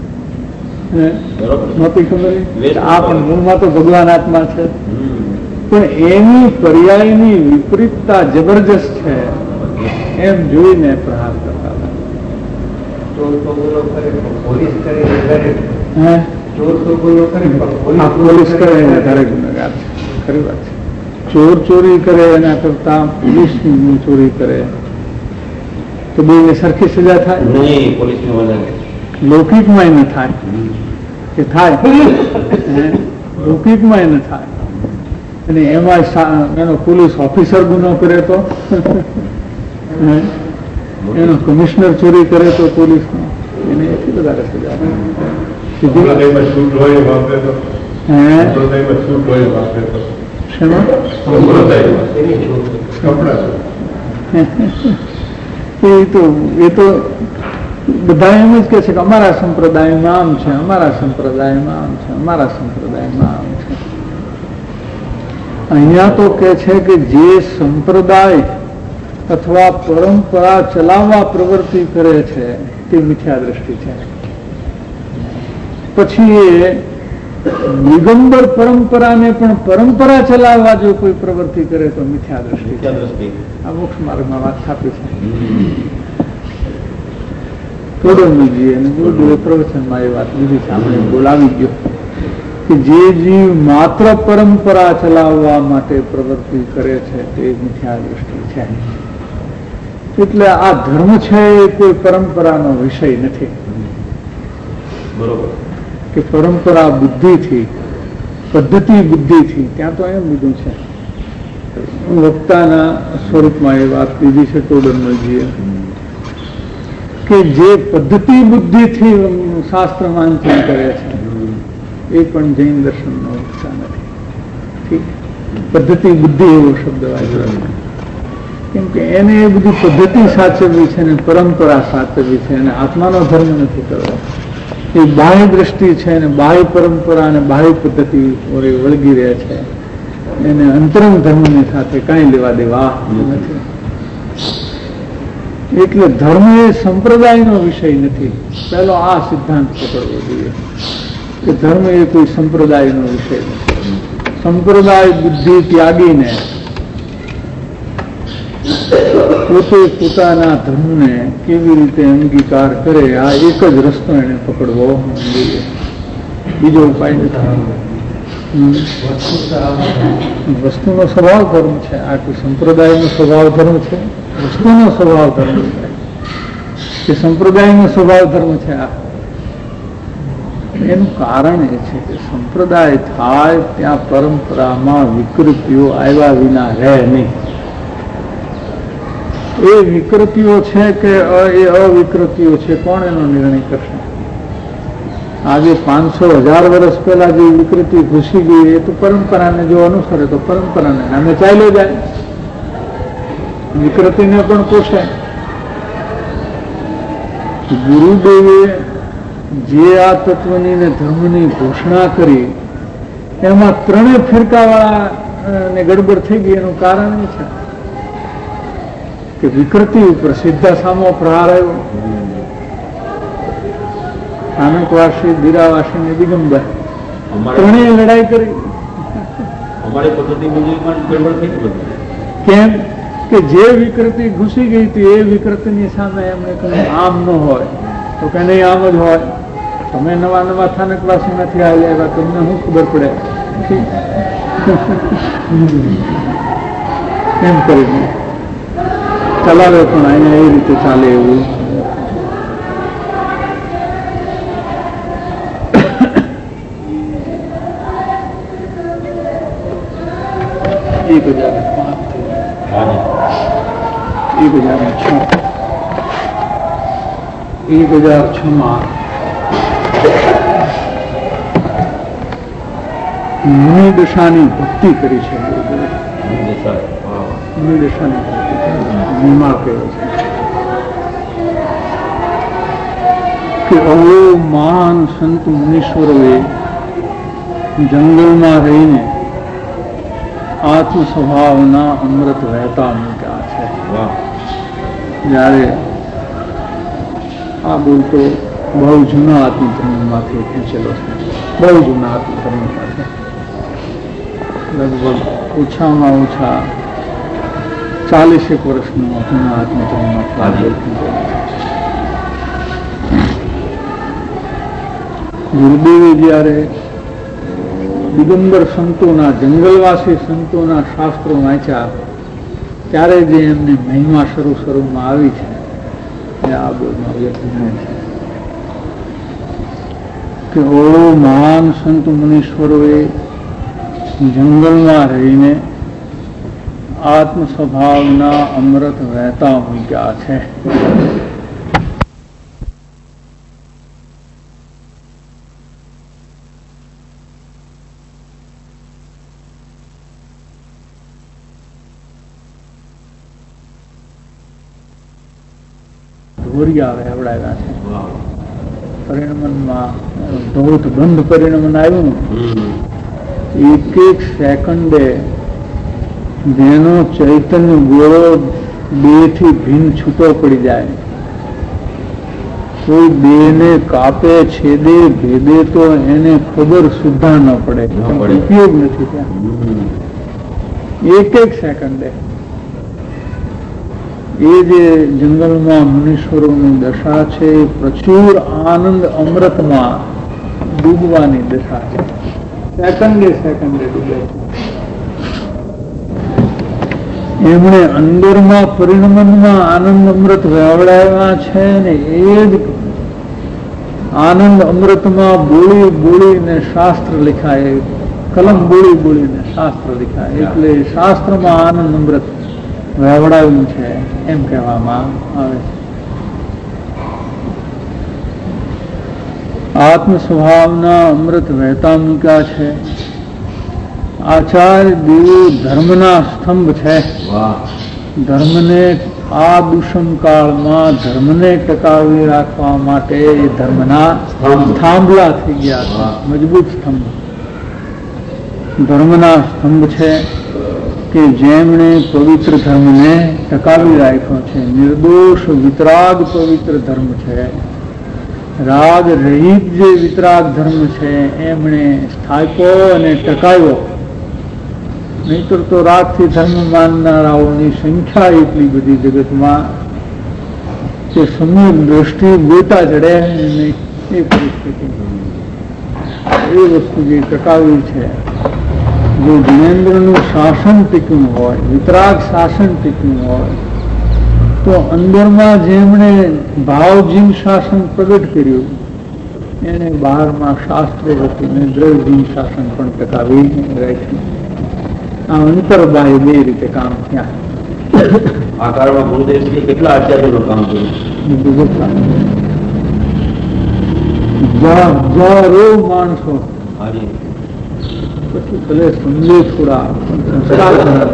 નહોતી ખબર આ પણ મૂળમાં તો ભગવાન આત્મા છે, પણ એની પર્યાયની વિપરીતતા જબરજસ્ત છે એમ જોઈને પ્રહાર કરતા હતા. પોલીસ કરે વધારે ગુનેગાર છે, ખરી વાત છે. ચોર ચોરી કરે એના કરતા પોલીસની ચોરી કરે તો બેને સરખી સજા થાય? લૌકિકમાં ન થાય કે થાય? લૌકિકમાં ન થાય. અને એમાં એનો પોલીસ ઓફિસર ગુનો કરે તો, એનો કમિશનર ચોરી કરે તો પોલીસ એને એટલી વધારે સજા. એ તો એ તો બધા એમ જ કે છે કે અમારા સંપ્રદાયમાં આમ છે, અમારા સંપ્રદાયમાં આમ છે, અમારા સંપ્રદાયમાં આમ છે. અહીંયા તો કે છે કે જે સંપ્રદાય અથવા પરંપરા ચલાવવા પ્રવૃત્તિ કરે છે તે મિથ્યા દ્રષ્ટિ છે. પછી એ દિગંબર પરંપરાને પણ પરંપરા ચલાવવા જો કોઈ પ્રવૃત્તિ કરે તો મિથ્યા દ્રષ્ટિ છે. આ મોક્ષ માર્ગમાં વાત સ્થાપી છે. તોડનજીએ અને ગુરુદેવે પ્રવચનમાં એ વાત લીધી છે, આપણે બોલાવી ગયો કે જે જીવ માત્ર પરંપરા ચલાવવા માટે પ્રવૃત્તિ કરે છે તે મિથ્યા દ્રષ્ટિ છે. એટલે આ ધર્મ છે એ કોઈ પરંપરાનો વિષય નથી. બરોબર કે પરંપરા બુદ્ધિથી, પદ્ધતિ બુદ્ધિથી, ત્યાં તો એમ લીધું છે. વક્તાના સ્વરૂપમાં એ વાત લીધી છે ટોડરમલજીએ કે જે પદ્ધતિ બુદ્ધિથી શાસ્ત્ર વાંચન કરે છે એ પણ જૈન દર્શનનો વક્તા નથી. ઠીક, પદ્ધતિ બુદ્ધિ એવો શબ્દ વાપર્યો છે. કેમ કે એને એ બધી પદ્ધતિ સાચવવી છે ને પરંપરા સાચવવી છે, અને આત્માનો ધર્મ નથી કરવો. એ બાહ્ય દ્રષ્ટિ છે અને બાહ્ય પરંપરા અને બાહ્ય પદ્ધતિ વળગી રહે છે. એને અંતરંગ ધર્મની સાથે કાંઈ લેવા દેવા નથી. એટલે ધર્મ એ સંપ્રદાયનો વિષય નથી. પહેલો આ સિદ્ધાંત પકડવો જોઈએ કે ધર્મ એ કોઈ સંપ્રદાયનો વિષય નથી. સંપ્રદાય બુદ્ધિ ત્યાગીને પોતે પોતાના ધર્મને કેવી રીતે અંગીકાર કરે આ એક જ રસ્તો એને પકડવો જોઈએ, બીજો ઉપાય નથી. વસ્તુનો સ્વભાવ ધર્મ છે, આ કોઈ સંપ્રદાયનો સ્વભાવ ધર્મ છે, વસ્તુનો સ્વભાવ ધર્મ છે કે સંપ્રદાયનો સ્વભાવ ધર્મ છે. આ એનું કારણ એ છે કે સંપ્રદાય થાય ત્યાં પરંપરામાં વિકૃતિઓ આવ્યા વિના રહે નહીં. એ વિકૃતિઓ છે કે એ અવિકૃતિઓ છે, કોણ એનો નિર્ણય કરશે? આજે પાંચસો હજાર વર્ષ પહેલા જે વિકૃતિ ઘૂસી ગઈ એ તો પરંપરાને જો અનુસરે તો પરંપરાને નામે ચાલ્યો જાય, વિકૃતિને પણ પોષે. ગુરુદેવે જે આ તત્વની ને ધર્મની ઘોષણા કરી એમાં ત્રણેય ફિરકાવાળા ને ગડબડ થઈ ગઈ. એનું કારણ એ છે કે વિકૃતિ ઉપર સીધા સામો પ્રહાર આવ્યો. સ્થાનકવાસી, દીરાવાસી ને દિગંબર ત્રણેય લડાઈ કરી. અમારી પદ્ધતિ કેમ? કે જે વિકૃતિ ઘૂસી ગઈ હતી એ વિકૃતિની સામે એમણે કહ્યું આમ ન હોય, તો કે નહીં આમ જ હોય. તમે નવા નવા સ્થાનકવાસી નથી આવ્યા, તમને શું ખબર પડે એમ કરીને ચલાવે. પણ અહીંયા એ રીતે ચાલે એવું એક હજાર પાંચ એક હજાર છ એક હજાર છ માં મુનિ દશાની ભક્તિ કરી છે. મુનિ દશાની ભક્તિ નિમા કહ્યો છે કે અવળો મહાન સંત મુનીશ્વરોએ જંગલમાં રહીને આત્મ સ્વભાવના અમૃત વહેતા મૂક્યા છે. જ્યારે આ બોલતો બહુ જૂના આત્મધર્મમાંથી ખેંચેલો છે, બહુ જૂના આત્મધર્મમાંથી, લગભગ ઓછામાં ઓછા ચાલીસેક વર્ષનું જૂના આત્મધર્મમાંથી. ગુરુદેવે જ્યારે દિગંબર સંતોના, જંગલવાસી સંતોના શાસ્ત્રો વાંચ્યા ત્યારે જે એમને મહિમા શરૂ શરૂમાં આવી છે એ આ બોધમાં વ્યક્ત થાય છે કે ઓ મહાન સંત મુનીશ્વરોએ જંગલમાં રહીને આત્મ સ્વભાવના અમૃત વહેતા મૂક્યા છે. ઢોરિયા વહેવડાવ્યા છે. પરિણમનમાં ધોધ બંધ પરિણમન આવ્યું, એક એક સેકન્ડે જેનો ચૈતન્ય ગોળો બે થી ભીન છૂટો પડી જાય, કોઈ બે ને કાપે છેદે ભેદે તો એને ખબર સુદ્ધા ન પડે, ઉપયોગ નથી ત્યાં. એક એક સેકન્ડે એ જે જંગલમાં મુનીશ્વરોની દશા છે એ પ્રચુર આનંદ અમૃતમાં ડૂબવાની દશા છે. સેકન્ડે સેકન્ડે ડૂબે છે. એમણે અંદરમાં પરિણમનમાં આનંદ અમૃત વહેવડાવ્યા છે ને એ જ આનંદ અમૃતમાં બોલી બોલીને શાસ્ત્ર લખાય, કલમ બોલી બોલીને શાસ્ત્ર લખાય, એટલે શાસ્ત્રમાં આનંદ અમૃત વહેવડાવ્યું છે એમ કહેવામાં આવે છે. આત્મ સ્વભાવના અમૃત વહેતા મૂક્યા છે. આચાર્ય દેવો ધર્મના સ્તંભ છે. ધર્મને આ દુષમ કાળમાં ધર્મને ટકાવી રાખવા માટે એ ધર્મના થાંભલા થઈ ગયા છે, મજબૂત સ્તંભ. ધર્મના સ્તંભ છે કે જેમણે પવિત્ર ધર્મને ટકાવી રાખ્યો છે. નિર્દોષ વિતરાગ પવિત્ર ધર્મ છે. રાગ રહિત જે વિતરાગ ધર્મ છે એમણે સ્થાપ્યો અને ટકાવ્યો. નહીતર તો રાગથી ધર્મ માનનારાઓની સંખ્યા એટલી બધી જગતમાં કે સમ્યક દ્રષ્ટિ ગોટા ચડે નહીં એ પરિસ્થિતિ. એ વસ્તુ જે ટકાવી છે, જો જ્ઞેન્દ્રનું શાસન ટીક્યું હોય, વિતરાગ શાસન ટીક્યું હોય, તો અંદરમાં જેમણે ભાવજીન શાસન પ્રગટ કર્યું એને બહારમાં શાસ્ત્રો વતીને દ્રવ્યજીન શાસન પણ ટકાવી રાખ્યું. આ અંતરબાહ્ય બે રીતે કામ થયા. આ કાળમાં ગુરુદેવજી કેટલા આચાર્યોનું કામ કર્યું? હજારો માણસો પછી ભલે સમજે થોડા સંસ્કાર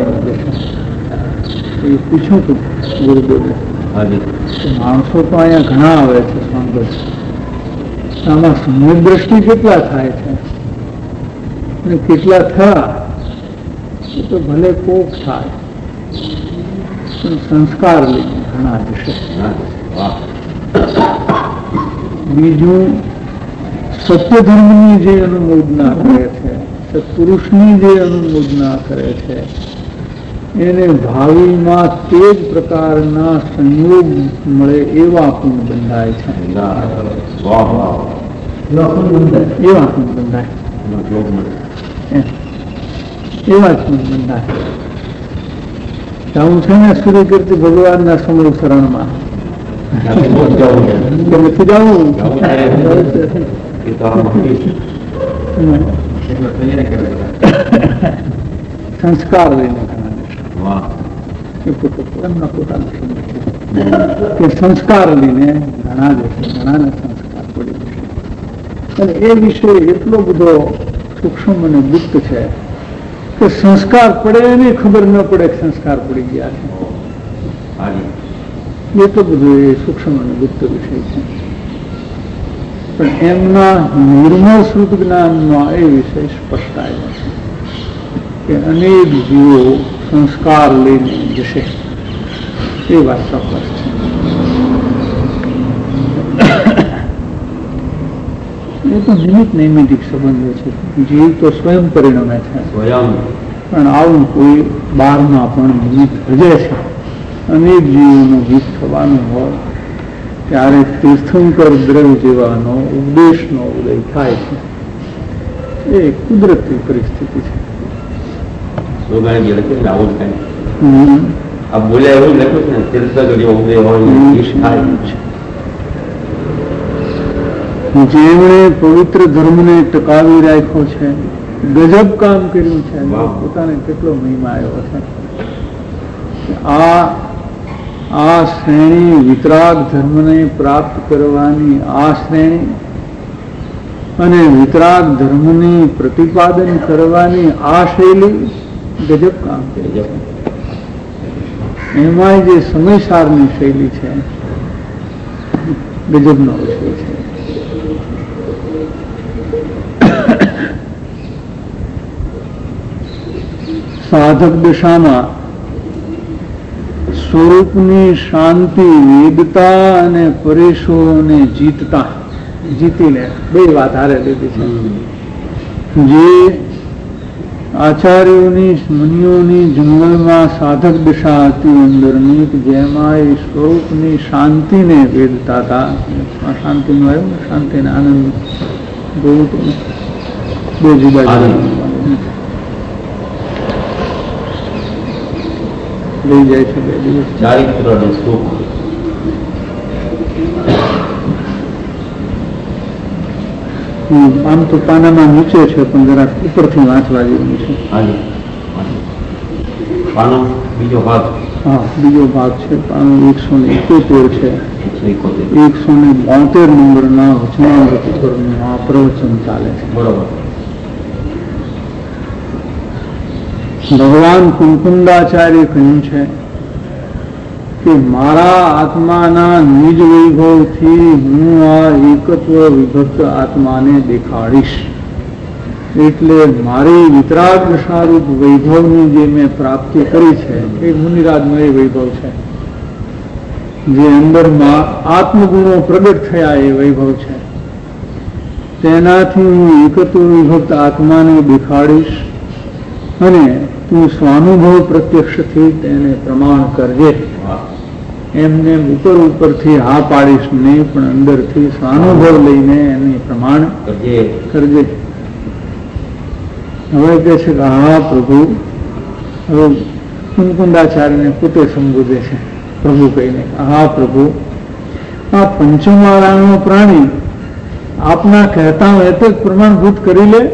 પૂછ્યું હતું ગુરુદેવે. માણસો તો અહીંયા ઘણા આવે છે સાંભળ, આમાં સમય દ્રષ્ટિ કેટલા થાય છે અને કેટલા થયા એ તો ભલે કોક થાય પણ સંસ્કાર લઈને ઘણા જશે. બીજું સત્ય ધર્મની જે અનુમોદના કરે છે, સત્પુરુષની જે અનુમોદના કરે છે એને ભાવિમાં તે જ પ્રકારના સંયોગ મળે એવા પુણ્ય બંધાય છે. એવા પુણ્ય બંધાય એવા જ પુણ્ય બંધાય. હું છે ને સૂર્ય કીર્તિ ભગવાનના સમૂહ શરણમાં નથી જવું. સંસ્કાર લઈને એમના પોતાના કે સંસ્કાર લઈને ઘણા જશે, ઘણાને સંસ્કાર પડી જશે. અને એ વિષય એટલો બધો સૂક્ષ્મ અને ગુપ્ત છે કે સંસ્કાર પડે એની ખબર ન પડે કે સંસ્કાર પડી ગયા છે. એટલો બધો એ સૂક્ષ્મ અને ગુપ્ત વિષય છે. પણ એમના નિર્મળ શ્રુત જ્ઞાનમાં એ વિષય સ્પષ્ટ આવ્યો છે કે અનેક જીવો સંસ્કાર લઈને જશે. એ વાત ચોક્કસ છે. એ તો નિમિત્ત નૈમિતિક સંબંધો છે. જીવ તો સ્વયં પરિણમે છે, પણ આવું કોઈ બહારમાં પણ નિમિત્ત ભજે છે. અનેક જીવોનું હિત થવાનું હોય ત્યારે તીર્થંકર દ્રવ્ય જેવાનો ઉપદેશનો ઉદય થાય છે. એ કુદરતી પરિસ્થિતિ છે. બોલ્યા એવું લખ્યું છે ને, તીર્થંકર જેવો ઉદય હોય. જેમણે પવિત્ર ધર્મને ટકાવી રાખ્યો છે, ગજબ કામ કર્યું છે. પોતાને કેટલો મહિમા આવ્યો છે. આ આ શ્રેણી વિતરાગ ધર્મને પ્રાપ્ત કરવાની આ શ્રેણી અને વિતરાગ ધર્મની પ્રતિપાદન કરવાની આ શૈલી ગજબ કામ કરે છે. એમાં જે સમયસારની શૈલી છે ગજબનો વિષય છે. સાધક દશામાં સ્વરૂપની શાંતિ વેદતા અને પરેશોને જીતતા જીતીને બે વાત હારે લીધી છે. જે આચાર્યોની મુનિઓની જંગલમાં સાધક દશા હતી અંદરની, જેમાં એ સ્વરૂપની શાંતિને વેદતા હતા. શાંતિનું આવ્યું ને, શાંતિને આનંદ બહુ બહુ જુદા જુદા લઈ જાય છે. બે દિવસ ચારિત્રનું સુખ. આમ તો પાનામાં નીચે છે, પણ જરા ઉપરથી વાંચવા જેવું છે. પાનો બીજો ભાગ. હા, બીજો ભાગ છે. પાનો એકસો ને એકોતેર છે. એકસો ને બોતેર નંબરના વચનામૃત પરનું આ પ્રવચન ચાલે છે. બરોબર. ભગવાન કુંકુંદાચાર્ય કહ્યું છે કે મારા આત્માના નિજ વૈભવથી હું આ એકત્વ વિભક્ત આત્માને દેખાડીશ. એટલે મારી વિતરાગ દશારૂપ વૈભવની જે મેં પ્રાપ્તિ કરી છે એ મુનિરાજનો એ વૈભવ છે. જે અંદરમાં આત્મગુણો પ્રગટ થયા એ વૈભવ છે. તેનાથી હું એકત્વ વિભક્ત આત્માને દેખાડીશ અને તું સ્વાનુભવ પ્રત્યક્ષથી તેને પ્રમાણ કરજે. એમને ઉપર ઉપરથી હા પાડીશ નહીં, પણ અંદરથી સ્વાનુભવ લઈને એને પ્રમાણ કરજે. હવે કહે છે કે હા પ્રભુ, હવે કુંકુંદાચાર્યને પોતે સંબોધે છે પ્રભુ કહીને, હા પ્રભુ, આ પંચમહારાણનો પ્રાણી આપના કહેતા હોય તો પ્રમાણભૂત કરી લે.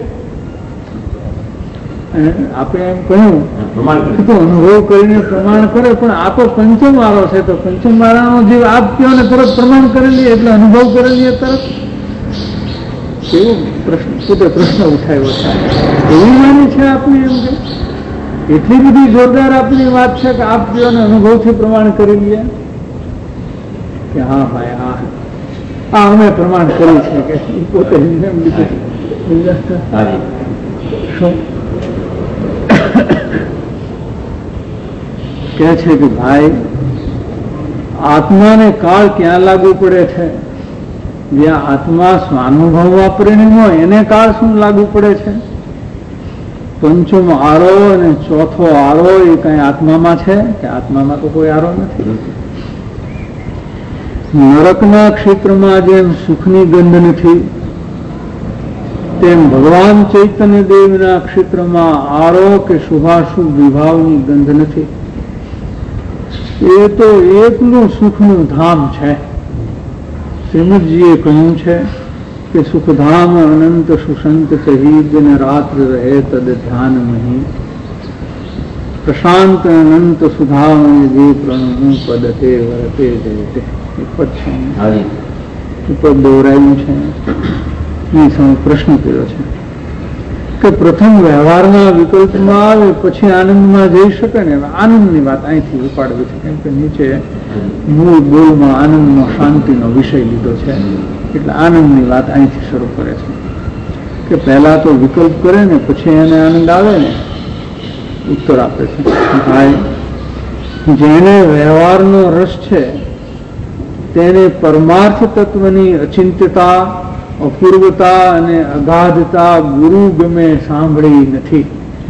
આપણે એમ કહ્યું તો અનુભવ કરીને પ્રમાણ કરે, પણ આ તો પંચમ વાળો છે, તો પંચમ વાળાનો જે આપ કયો ને તરત પ્રમાણ કરેલી એટલે અનુભવ કરેલી તરત કેવો પ્રશ્ન પોતે પ્રશ્ન ઉઠાવ્યો છે. એવી માની છે આપને એમ કે એટલી બધી જોરદાર આપની વાત છે કે આપ કયો ને અનુભવથી પ્રમાણ કરી લે કે હા ભાઈ હા આ અમે પ્રમાણ કર્યું છે કે પોતે એમ લીધું. શું કહે છે કે ભાઈ આત્માને કાળ ક્યાં લાગુ પડે છે? જ્યાં આત્મા સ્વાનુભવ વાપરીને હોય એને કાળ શું લાગુ પડે છે? પંચમ આરો અને ચોથો આરો એ કઈ આત્મામાં છે કે આત્મામાં તો કોઈ આરો નથી. નરકના ક્ષેત્રમાં જેમ સુખની ગંધ નથી તેમ ભગવાન ચૈતન્ય દેવના ક્ષેત્રમાં આરો કે શુભાશુભ વિભાવની ગંધ નથી. એ તો એકલું સુખનું ધામ છે. શ્રીમદજીએ કહ્યું છે કે સુખધામ અનંત સુસંત કહી દિન રાત્ર રહે તદ ધ્યાન મહી પ્રશાંત અનંત સુધામય જે પ્રણુ પદ તે વરતે જયતે. એ પદ છે પદ દોરાયું છે. એ સમય પ્રશ્ન કર્યો છે કે પ્રથમ વ્યવહારના વિકલ્પમાં આવે પછી આનંદમાં જઈ શકે ને. આનંદની વાત અહીંથી ઉપાડવી છે કેમ કે નીચે મૂળ બોલમાં આનંદનો શાંતિનો વિષય લીધો છે એટલે આનંદની વાત અહીંથી શરૂ કરે છે કે પહેલા તો વિકલ્પ કરે ને પછી એને આનંદ આવે ને. ઉત્તર આપે છે ભાઈ જેને વ્યવહારનો રસ છે તેને પરમાર્થ તત્વની અચિંત્યતા અપૂર્વતા અને અગાધતા ગુરુ ગમે સાંભળી નથી.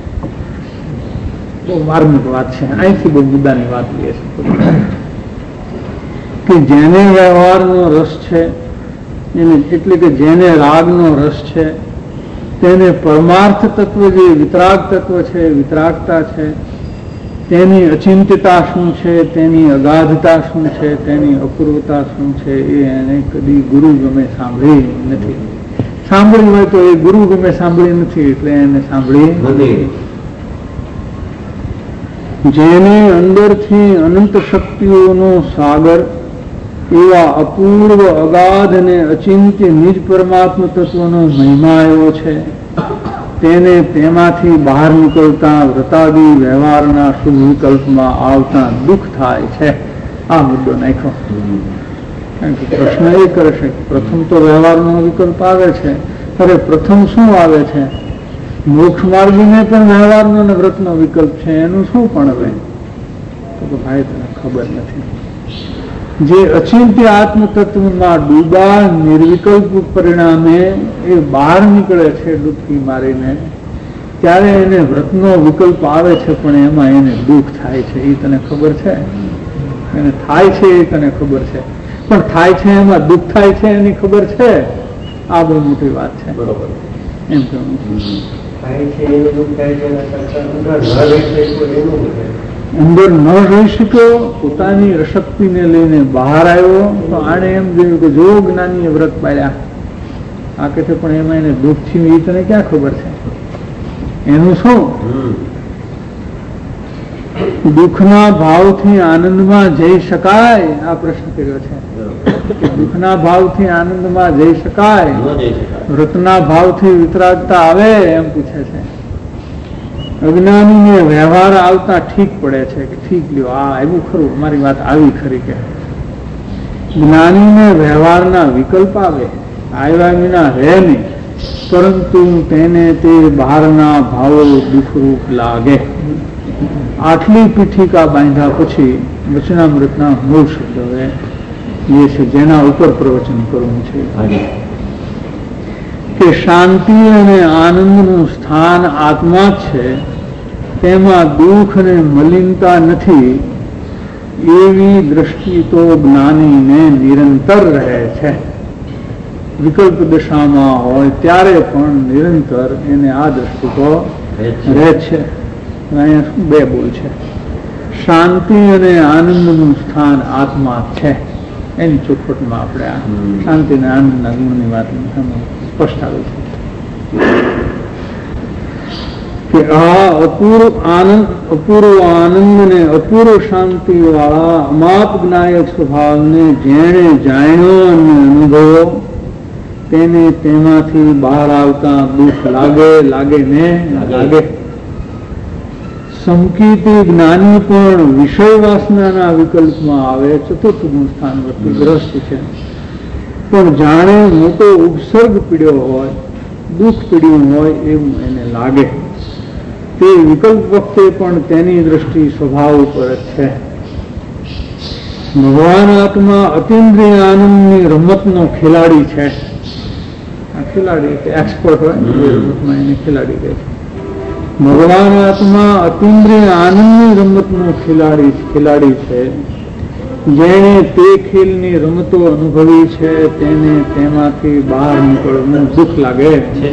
બહુ માર્મિક વાત છે. અહીંથી બહુ મુદ્દાની વાત લઈએ છે કે જેને વ્યવહારનો રસ છે એને એટલે કે જેને રાગનો રસ છે તેને પરમાર્થ તત્વ જે વિતરાગ તત્વ છે વિતરાગતા છે તેની અચિંત્યતા શું છે તેની અગાધતા શું છે તેની અપૂર્વતા શું છે એ એને કદી ગુરુ ગમે સાંભળી નથી. સાંભળી હોય તો એ ગુરુ ગમે સાંભળી નથી એટલે એને સાંભળી નથી. જેને અંદરથી અનંત શક્તિઓનો સાગર એવા અપૂર્વ અગાધ અને અચિંત્ય નિજ પરમાત્મ તત્વનો મહિમા આવ્યો છે તેને તેમાંથી બહાર નીકળતા વ્રતાદી વ્યવહારના શુભ વિકલ્પમાં આવતા દુઃખ થાય છે. આ મુદ્દો નાખ્યો. કારણ કે પ્રશ્ન એ કરે છે કે પ્રથમ તો વ્યવહારનો વિકલ્પ આવે છે. અરે પ્રથમ શું આવે છે? મોક્ષ માર્ગીને પણ વ્યવહારનો અને વ્રતનો વિકલ્પ છે. એનું શું પણ હવે તો ભાઈ તને ખબર નથી. જે અચિંત્ય આત્મ તત્વમાં ડૂબા નિર્વિકલ્પ પરિણામે એ બહાર નીકળે છે ડૂબકી મારીને ત્યારે એને વ્રતનો વિકલ્પ આવે છે પણ એમાં એને દુઃખ થાય છે. એ તને ખબર છે? એને થાય છે એ તને ખબર છે પણ થાય છે એમાં દુઃખ થાય છે એની ખબર છે? આ બહુ મોટી વાત છે. બરોબર એમ કહું અંદર ન રહી શક્યો પોતાની અશક્તિને લઈને બહાર આવ્યો તો આને એમ જોયું કે જો જ્ઞાનીએ વ્રત પાડ્યા આ કે છે પણ એમાં એને દુઃખ થયું એ તને ક્યાં ખબર છે? એનું શું? દુઃખના ભાવથી આનંદમાં જઈ શકાય? આ પ્રશ્ન કર્યો છે કે દુઃખના ભાવથી આનંદમાં જઈ શકાય? વ્રતના ભાવથી વિતરાગતા આવે એમ પૂછે છે. અજ્ઞાનીને વ્યવહાર આવતા ઠીક પડે છે કે ઠીક લ્યો આ આવ્યું ખરું મારી વાત આવી ખરી કે જ્ઞાનીને વ્યવહારના વિકલ્પ આવે આવ્યા વિના રહે નહીં પરંતુ તેને તે બહારના ભાવો દુઃખરૂપ લાગે. આટલી પીઠિકા બાંધ્યા પછી વચનામૃતના મૂળ શબ્દ હવે એ છે જેના ઉપર પ્રવચન કરવું છે કે શાંતિ અને આનંદનું સ્થાન આત્મા જ છે તેમાં દુઃખ અને મલિનતા નથી એવી દ્રષ્ટિ તો જ્ઞાનીને નિરંતર રહે છે. વિકલ્પ દશામાં હોય ત્યારે પણ નિરંતર એને આ દ્રષ્ટિ તો રહે છે. અહીંયા શું બે બોલ છે? શાંતિ અને આનંદનું સ્થાન આત્મા છે. એની ચોખવટમાં આપણે આ શાંતિ અને આનંદના ગુણની વાત સ્પષ્ટ આવે છે કે આ અપૂર્વ આનંદ અપૂર્વ આનંદ ને અપૂર્વ શાંતિ વાળા અમાપ જ્ઞાયક સ્વભાવને જેણે જાણ્યો અને અનુભવ્યો તેને તેમાંથી બહાર આવતા દુઃખ લાગે લાગે ને લાગે. સંકિતી જ્ઞાની પણ વિષય વાસનાના વિકલ્પમાં આવે. ચતુર્થ ગુણ સ્થાન વચ્ચે ગ્રસ્ત છે પણ જાણે મોટો ઉપસર્ગ પીડ્યો હોય દુઃખ પીડ્યું હોય એવું એને લાગે. તે વિકલ્પ વખતે પણ તેની દ્રષ્ટિ સ્વભાવ ઉપર જ છે. ભગવાન આત્મા અતિન્દ્રિય આનંદની રમતનો ખેલાડી છે. આ ખેલાડી એક્સપર્ટ હોય રમતમાં એને ખેલાડી કહે છે. ભગવાન આત્મા અતિન્દ્રિય આનંદની રમતનો ખેલાડી ખેલાડી છે. જેણે તે ખેલની રમતો અનુભવી છે તેને તેમાંથી બહાર નીકળવું દુઃખ લાગે છે.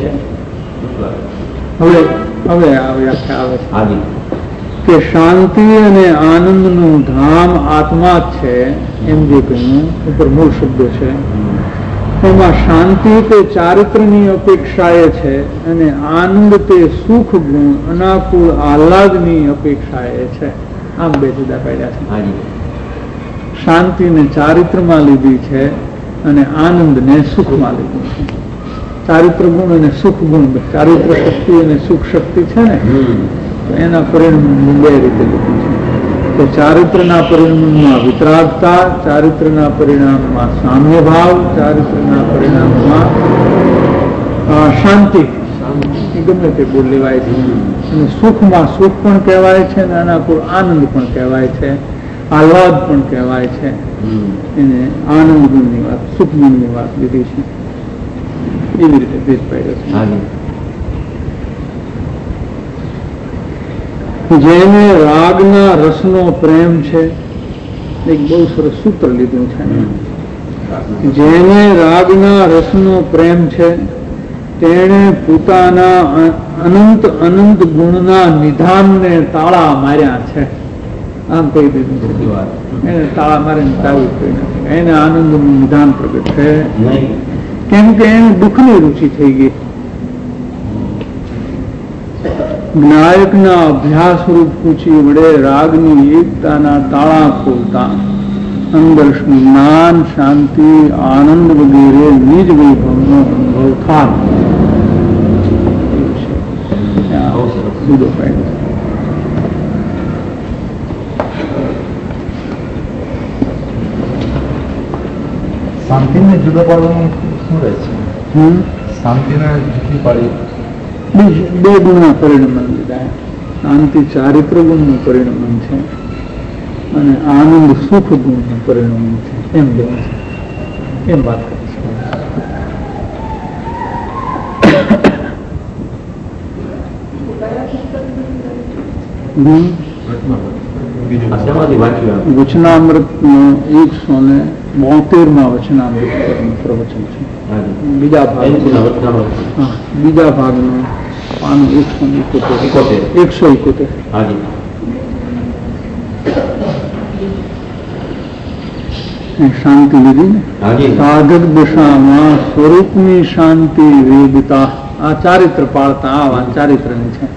હવે હવે આ વ્યાખ્યા આવે છે કે શાંતિ અને આનંદનું ધામ આત્મા જ છે. એમ જે કહ્યું ઉપર મૂળ શબ્દો છે એમાં શાંતિ તે ચારિત્રની અપેક્ષાએ છે અને આનંદ તે સુખ ગુણ અનાકુળ આહલાદની અપેક્ષાએ છે. આમ બે જુદા પાડ્યા છે. શાંતિને ચારિત્રમાં લીધી છે અને આનંદને સુખમાં લીધું છે. ચારિત્ર ગુણ અને સુખ ગુણ, ચારિત્ર શક્તિ અને સુખ શક્તિ છે ને, તો એના પરિણામ બે રીતે લીધું છે. તો ચારિત્રના પરિણામમાં વિતરાગતા, ચારિત્રના પરિણામમાં સામ્ય ભાવ, ચારિત્રના પરિણામમાં શાંતિ, એ ગમે તે બોલ લેવાય છે. અને સુખમાં સુખ પણ કહેવાય છે અને અનાકુળ આનંદ પણ કહેવાય છે, આહલાદ પણ કહેવાય છે. એને આનંદ ગુણની વાત, સુખ ગુણની વાત લીધી છે. એવી રીતે ભેદ પાડ્યો છે. જેને રાગના રસનો પ્રેમ છે, એક બહુ સરસ સૂત્ર લીધું છે. જેને રાગના રસનો પ્રેમ છે તેણે પોતાના અનંત અનંત ગુણના નિધાનને તાળા માર્યા છે. આમ કહી દીધું છે. એને તાળા મારીને તાવી કરી નથી. એને આનંદનું નિધાન પ્રગટ છે. કેમ કે એને દુઃખની રુચિ થઈ ગઈ. જ્ઞાયકના અભ્યાસ રૂપ પૂછી વડે રાગની એકતાના તાળા ખોલતા અંદર જ્ઞાન, શાંતિ, આનંદ વગેરે નિજ વૈભવનો અનુભવ થાય. જુદો ફાયદો. શાંતિને જુદો પાડવાનું શું રહે છે? શાંતિને જુદી પાડી બે ગુણના પરિણમન લીધા. શાંતિ ચારિત્ર ગુણનું પરિણમન છે અને આનંદ સુખ ગુણનું પરિણમન છે. એમ લેવું છે. એમ વાત કરી છે. વચનામૃત નું એકસો ને બોતેર માં વચનામૃત પ્રવચન છે. બીજા ભાગ બીજા ભાગનું પાનું એકસો ઇકોતેર એકસો ઇકોતેર શાંતિ લીધી ને. સાધક દશામાં સ્વરૂપની શાંતિ વેદતા. આ ચારિત્ર પાળતા આ વાત ચારિત્રની છે.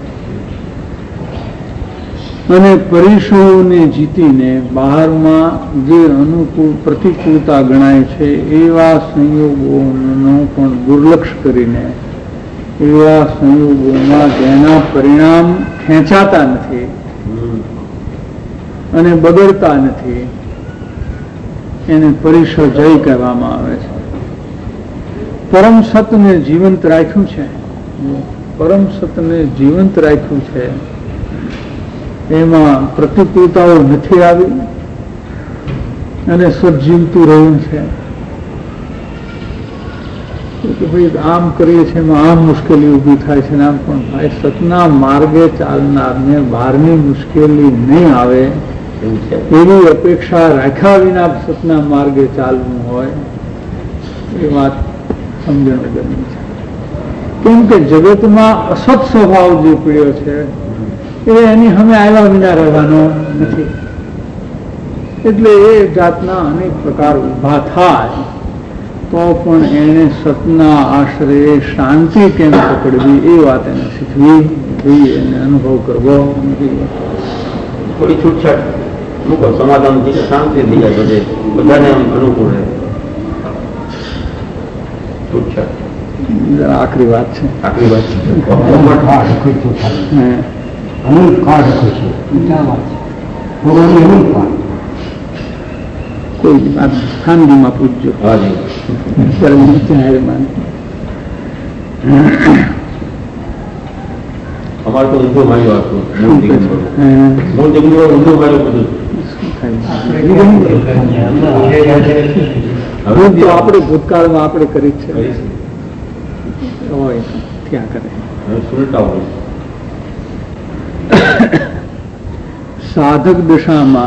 અને પરીક્ષોને જીતીને બહારમાં જે અનુકૂળ પ્રતિકૂળતા ગણાય છે એવા સંયોગોનો પણ દુર્લક્ષ કરીને એવા સંયોગોમાં જેના પરિણામ ખેંચાતા નથી અને બગડતા નથી એને પરીક્ષો જય કહેવામાં આવે છે. પરમ સતને જીવંત રાખ્યું છે. પરમ સતને જીવંત રાખ્યું છે. એમાં પ્રતિકૂળતાઓ નથી આવી અને સજીવતું રહ્યું છે. કે ભાઈ આમ કરીએ છીએ એમાં આમ મુશ્કેલી ઊભી થાય છે ને આમ પણ ભાઈ સતના માર્ગે ચાલનારને બહારની મુશ્કેલી નહીં આવે એવી અપેક્ષા રાખ્યા વિના સતના માર્ગે ચાલવું હોય એ વાત સમજણ વગરની છે. કેમ કે જગતમાં અસત સ્વભાવ જે પીડ્યો છે એ એની સામે આવ્યા વિના રહેવાનો નથી. એટલે એ જાતના અનેક પ્રકાર ઉભા થાય તો પણ એને સતના આશ્રય શાંતિ કેમ પકડવી એ વાત એને શીખવી જોઈએ, એને અનુભવ કરવો જોઈએ. થોડી છૂટછાટ મૂકો, સમાધાન શાંતિ થઈ જાય, બધે બધાને અનુકૂળ રહે. છૂટછાટ આખરી વાત છે. આખરી વાત છે. અનંત કાળ રખો છે. ભગવાનની અનંત કાળ કોઈ વાત ખાનગીમાં પૂછજો. અમારે તો ઊંધો માર્યો હતો. મૂળ દીકરીઓ ઊંધો માર્યો બધું. હવે તો આપણે ભૂતકાળમાં આપણે કરી છે હોય ત્યાં કરે. સુલટા હોય સાધક દશામાં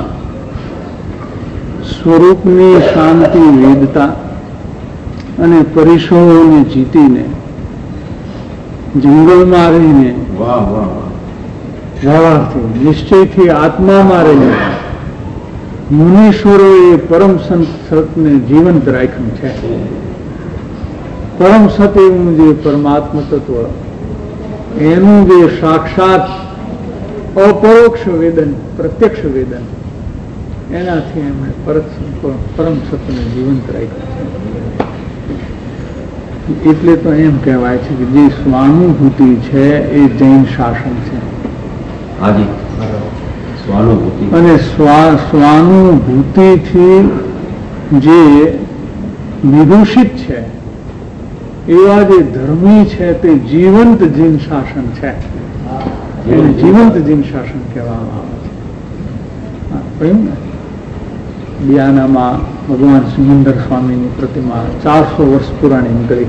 સ્વરૂપની શાંતિ વેદતા અને પરિસરોને જીતીને જંગલમાં રહીને વ્યવહારથી નિશ્ચયથી આત્મામાં રહીને મુનીશ્વરોએ પરમ સતને જીવંત રાખ્યું છે. પરમ સત એવું જે પરમાત્મ તત્વ એનું જે સાક્ષાત અપરોક્ષ વેદન પ્રત્યક્ષ વેદન એનાથી એમણે પરમ સતને જીવંત રાખ્યું છે. એટલે તો એમ કહેવાય છે કે જે સ્વાનુભૂતિ છે એ જૈન શાસન છે. અને સ્વાનુભૂતિથી જે વિદૂષિત છે એવા જે ધર્મી છે તે જીવંત જૈન શાસન છે. એને જીવંત જૈન શાસન કહેવામાં આવે છે. બિયાનામાં ભગવાન સિમંદર સ્વામીની પ્રતિમા ચારસો વર્ષ પુરાણી નીકળી.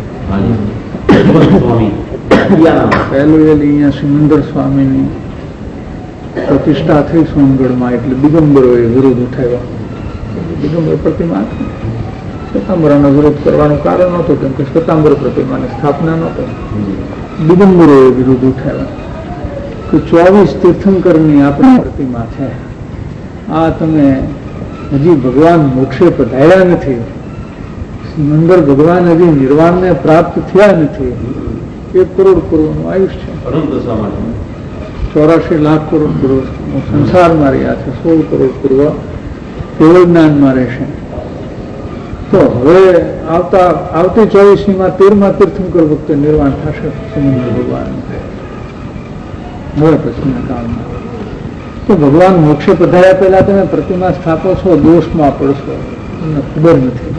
પહેલું એ અહીંયા સિમંદર સ્વામીની પ્રતિષ્ઠા થઈ સોનગઢમાં એટલે દિગંબરોએ વિરોધ ઉઠાવ્યો. દિગંબર પ્રતિમા શ્વેતાંબરાનો વિરોધ કરવાનું કારણ નહોતું કેમ કે શ્વેતાંબર પ્રતિમાની સ્થાપના નહોતી. દિગંબરોએ વિરોધ ઉઠાવ્યો કે ચોવીસ તીર્થંકરની આપણી પ્રતિમા છે, આ તમે હજી ભગવાન મોક્ષે પધાર્યા નથી, સિમંદર ભગવાન હજી નિર્વાણને પ્રાપ્ત થયા નથી, એક કરોડ કરોડનું આયુષ્ય છે, ચોરાશી લાખ કરોડ પૂર્વ સંસારમાં રહ્યા છે, સોળ કરોડ પૂર્વ કેવળ જ્ઞાનમાં રહેશે. તો હવે આવતા આવતી ચોવીસમીમાં તેરમા તીર્થંકર વખતે નિર્વાણ થશે સિમંદર ભગવાન. હવે પછીના કાળમાં તો ભગવાન મોક્ષે પધાર્યા પહેલા તમે પ્રતિમા સ્થાપો છો, દોષમાં પડશો, તમને ખબર નથી.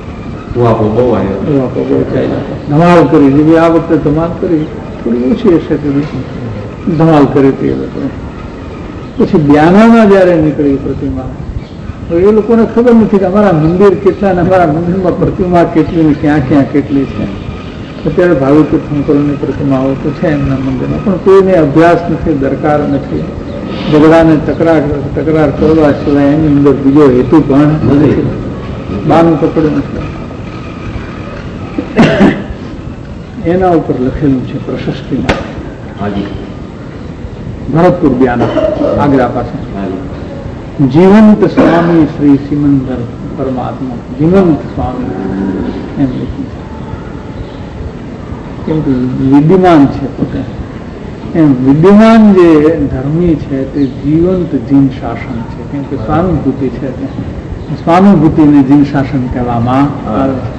ધમાલ કરી જેવી આ વખતે ધમાલ કરી થોડી ઓછી હશે ધમાલ કરી હતી એ લોકોએ. પછી બ્યાનામાં જયારે નીકળી પ્રતિમા તો એ લોકોને ખબર નથી કે અમારા મંદિર કેટલા ને અમારા મંદિરમાં પ્રતિમા કેટલી ને ક્યાં ક્યાં કેટલી છે. અત્યારે ભાવિ તીર્થંકરોની પ્રતિમાઓ તો છે એમના મંદિરમાં, પણ કોઈને અભ્યાસ નથી, દરકાર નથી. ઝઘડાને તકરાર તકરાર કરવા સિવાય એની અંદર બીજો હેતુ પણ નથી, બાનું પકડ્યું નથી. એના ઉપર લખેલું છે પ્રશસ્તિમાં, ભરતપુર બ્યાના આગ્રા પાસે. જીવંત સ્વામી શ્રી સિમંદર પરમાત્મા, જીવંત સ્વામી એમ લખ્યું છે. કેમ કે વિદ્યમાન છે પોતે, એમ વિદ્યમાન જે ધર્મી છે તે જીવંત જીન શાસન છે. કેમ કે સ્વાનુભૂતિ છે, સ્વાનુભૂતિને જીન શાસન કહેવામાં આવે છે.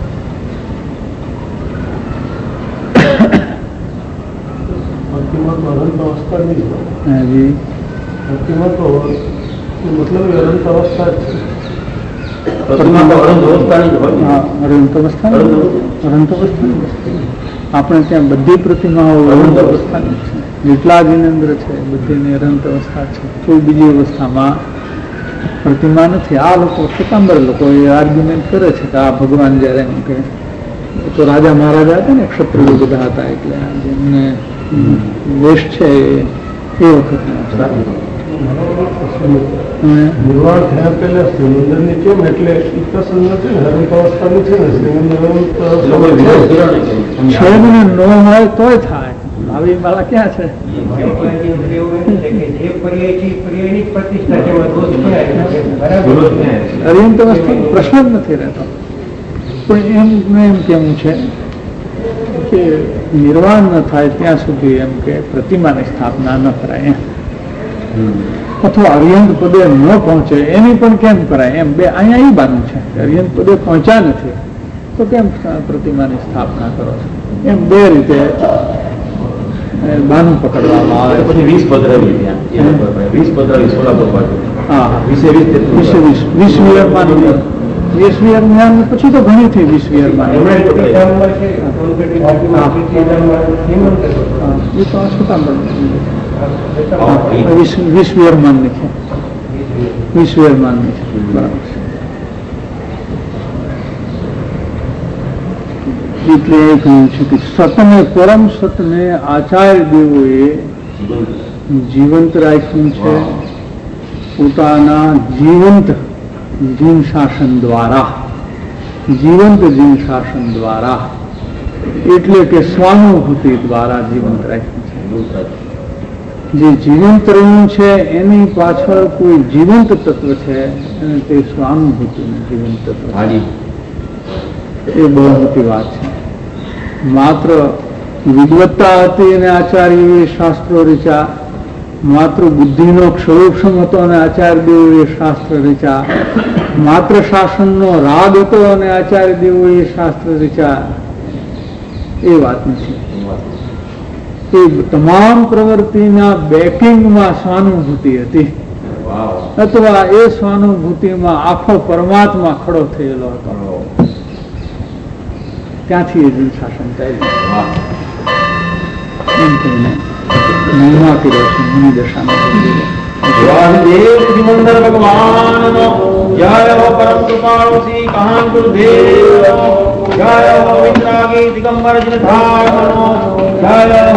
अनंत अवस्था नहीं हाँ जी, प्रतिमा तो मतलब अनंत अवस्था प्रतिमा तो अनंत अवस्था नहीं होती. हाँ, अनंत अवस्था अनंत अवस्था આપણે ત્યાં બધી પ્રતિમાઓ અનંત અવસ્થાની છે. જેટલા જીનેન્દ્ર છે બધીની અનંત અવસ્થા છે, કોઈ બીજી અવસ્થામાં પ્રતિમા નથી. આ લોકો શ્વેતાંબર લોકો એ આર્ગ્યુમેન્ટ કરે છે કે આ ભગવાન જયારે એમ કે તો રાજા મહારાજા હતા ને, ક્ષત્રિયો બધા હતા, એટલે જેમને દેશ છે એ વખત નિર્વાણ થયા પહેલા શ્રીમંદર ની કેમ એટલે ઇતસન નથી ને, અનંત અવસ્થાની છે ને શ્રીમંદર છે ને નો હોય તોય થાય. ભાવિ વાળા ક્યાં છે? અરિહંત અવસ્થા પ્રશ્ન જ નથી રહેતો. પણ એમ એમ કેવું છે કે નિર્વાણ ન થાય ત્યાં સુધી એમ કે પ્રતિમાની સ્થાપના ન કરાય, અથવા અરિહંત પદે ન પહોંચે એની પણ કેમ કરાય એમ બે અહીંયા એ બાનું છે. અરિહંત પદે પહોંચ્યા નથી તો કેમ પ્રતિમાની સ્થાપના કરો છો, એમ બે રીતે બાનું પકડવામાં આવે. પછી વીસ પધરાવી વીસ પધરાવી સોલાપુર બાજુ. હા, વીસે વીસ વીસ વીસ વીરમાં વીસ વીર જ્ઞાન પછી તો ઘણી થઈ વીસ વીરમાં. વીસ વીરમાં છે, વીસ વીરમાં છે, બરાબર છે. એટલે એ કહ્યું છે કે સતને પરમ સતને આચાર્ય દેવોએ જીવંત રાખ્યું છે પોતાના જીવંત જીન શાસન દ્વારા. જીવંત જીન શાસન દ્વારા એટલે કે સ્વાનુભૂતિ દ્વારા જીવંત રાખ્યું છે. જે જીવંત રહ્યું છે એની પાછળ કોઈ જીવંત તત્વ છે અને તે સ્વાનુભૂતિનું જીવંત તત્વ એ બહુ મોટી વાત છે. માત્ર વિદવત્તા હતી અને આચાર્યોએ શાસ્ત્રો રચ્યા, માત્ર બુદ્ધિનો ક્ષયોક્ષમ હતો અને આચાર્ય દેવોએ શાસ્ત્ર રચ્યા, માત્ર શાસનનો રાગ હતો અને આચાર્ય દેવોએ શાસ્ત્ર રચ્યા, એ વાત નથી. એ તમામ પ્રવૃત્તિના બેકિંગમાં સ્વાનુભૂતિ હતી અથવા એ સ્વાનુભૂતિમાં આખો પરમાત્મા ખડો થયેલો હતો. ત્યાંથી એ જીવ શાસન ચાલ્યું. એમ કહીને મહિમા કર્યો છે મુનિ દશામાં. વાસુદેવ સિમંદર ભગવાનનો જય હો પરમ કૃપાળુ શ્રી કાહન ગુરુદેવ, જય હો વિતરાગી દિગંબર જનધારનો, જય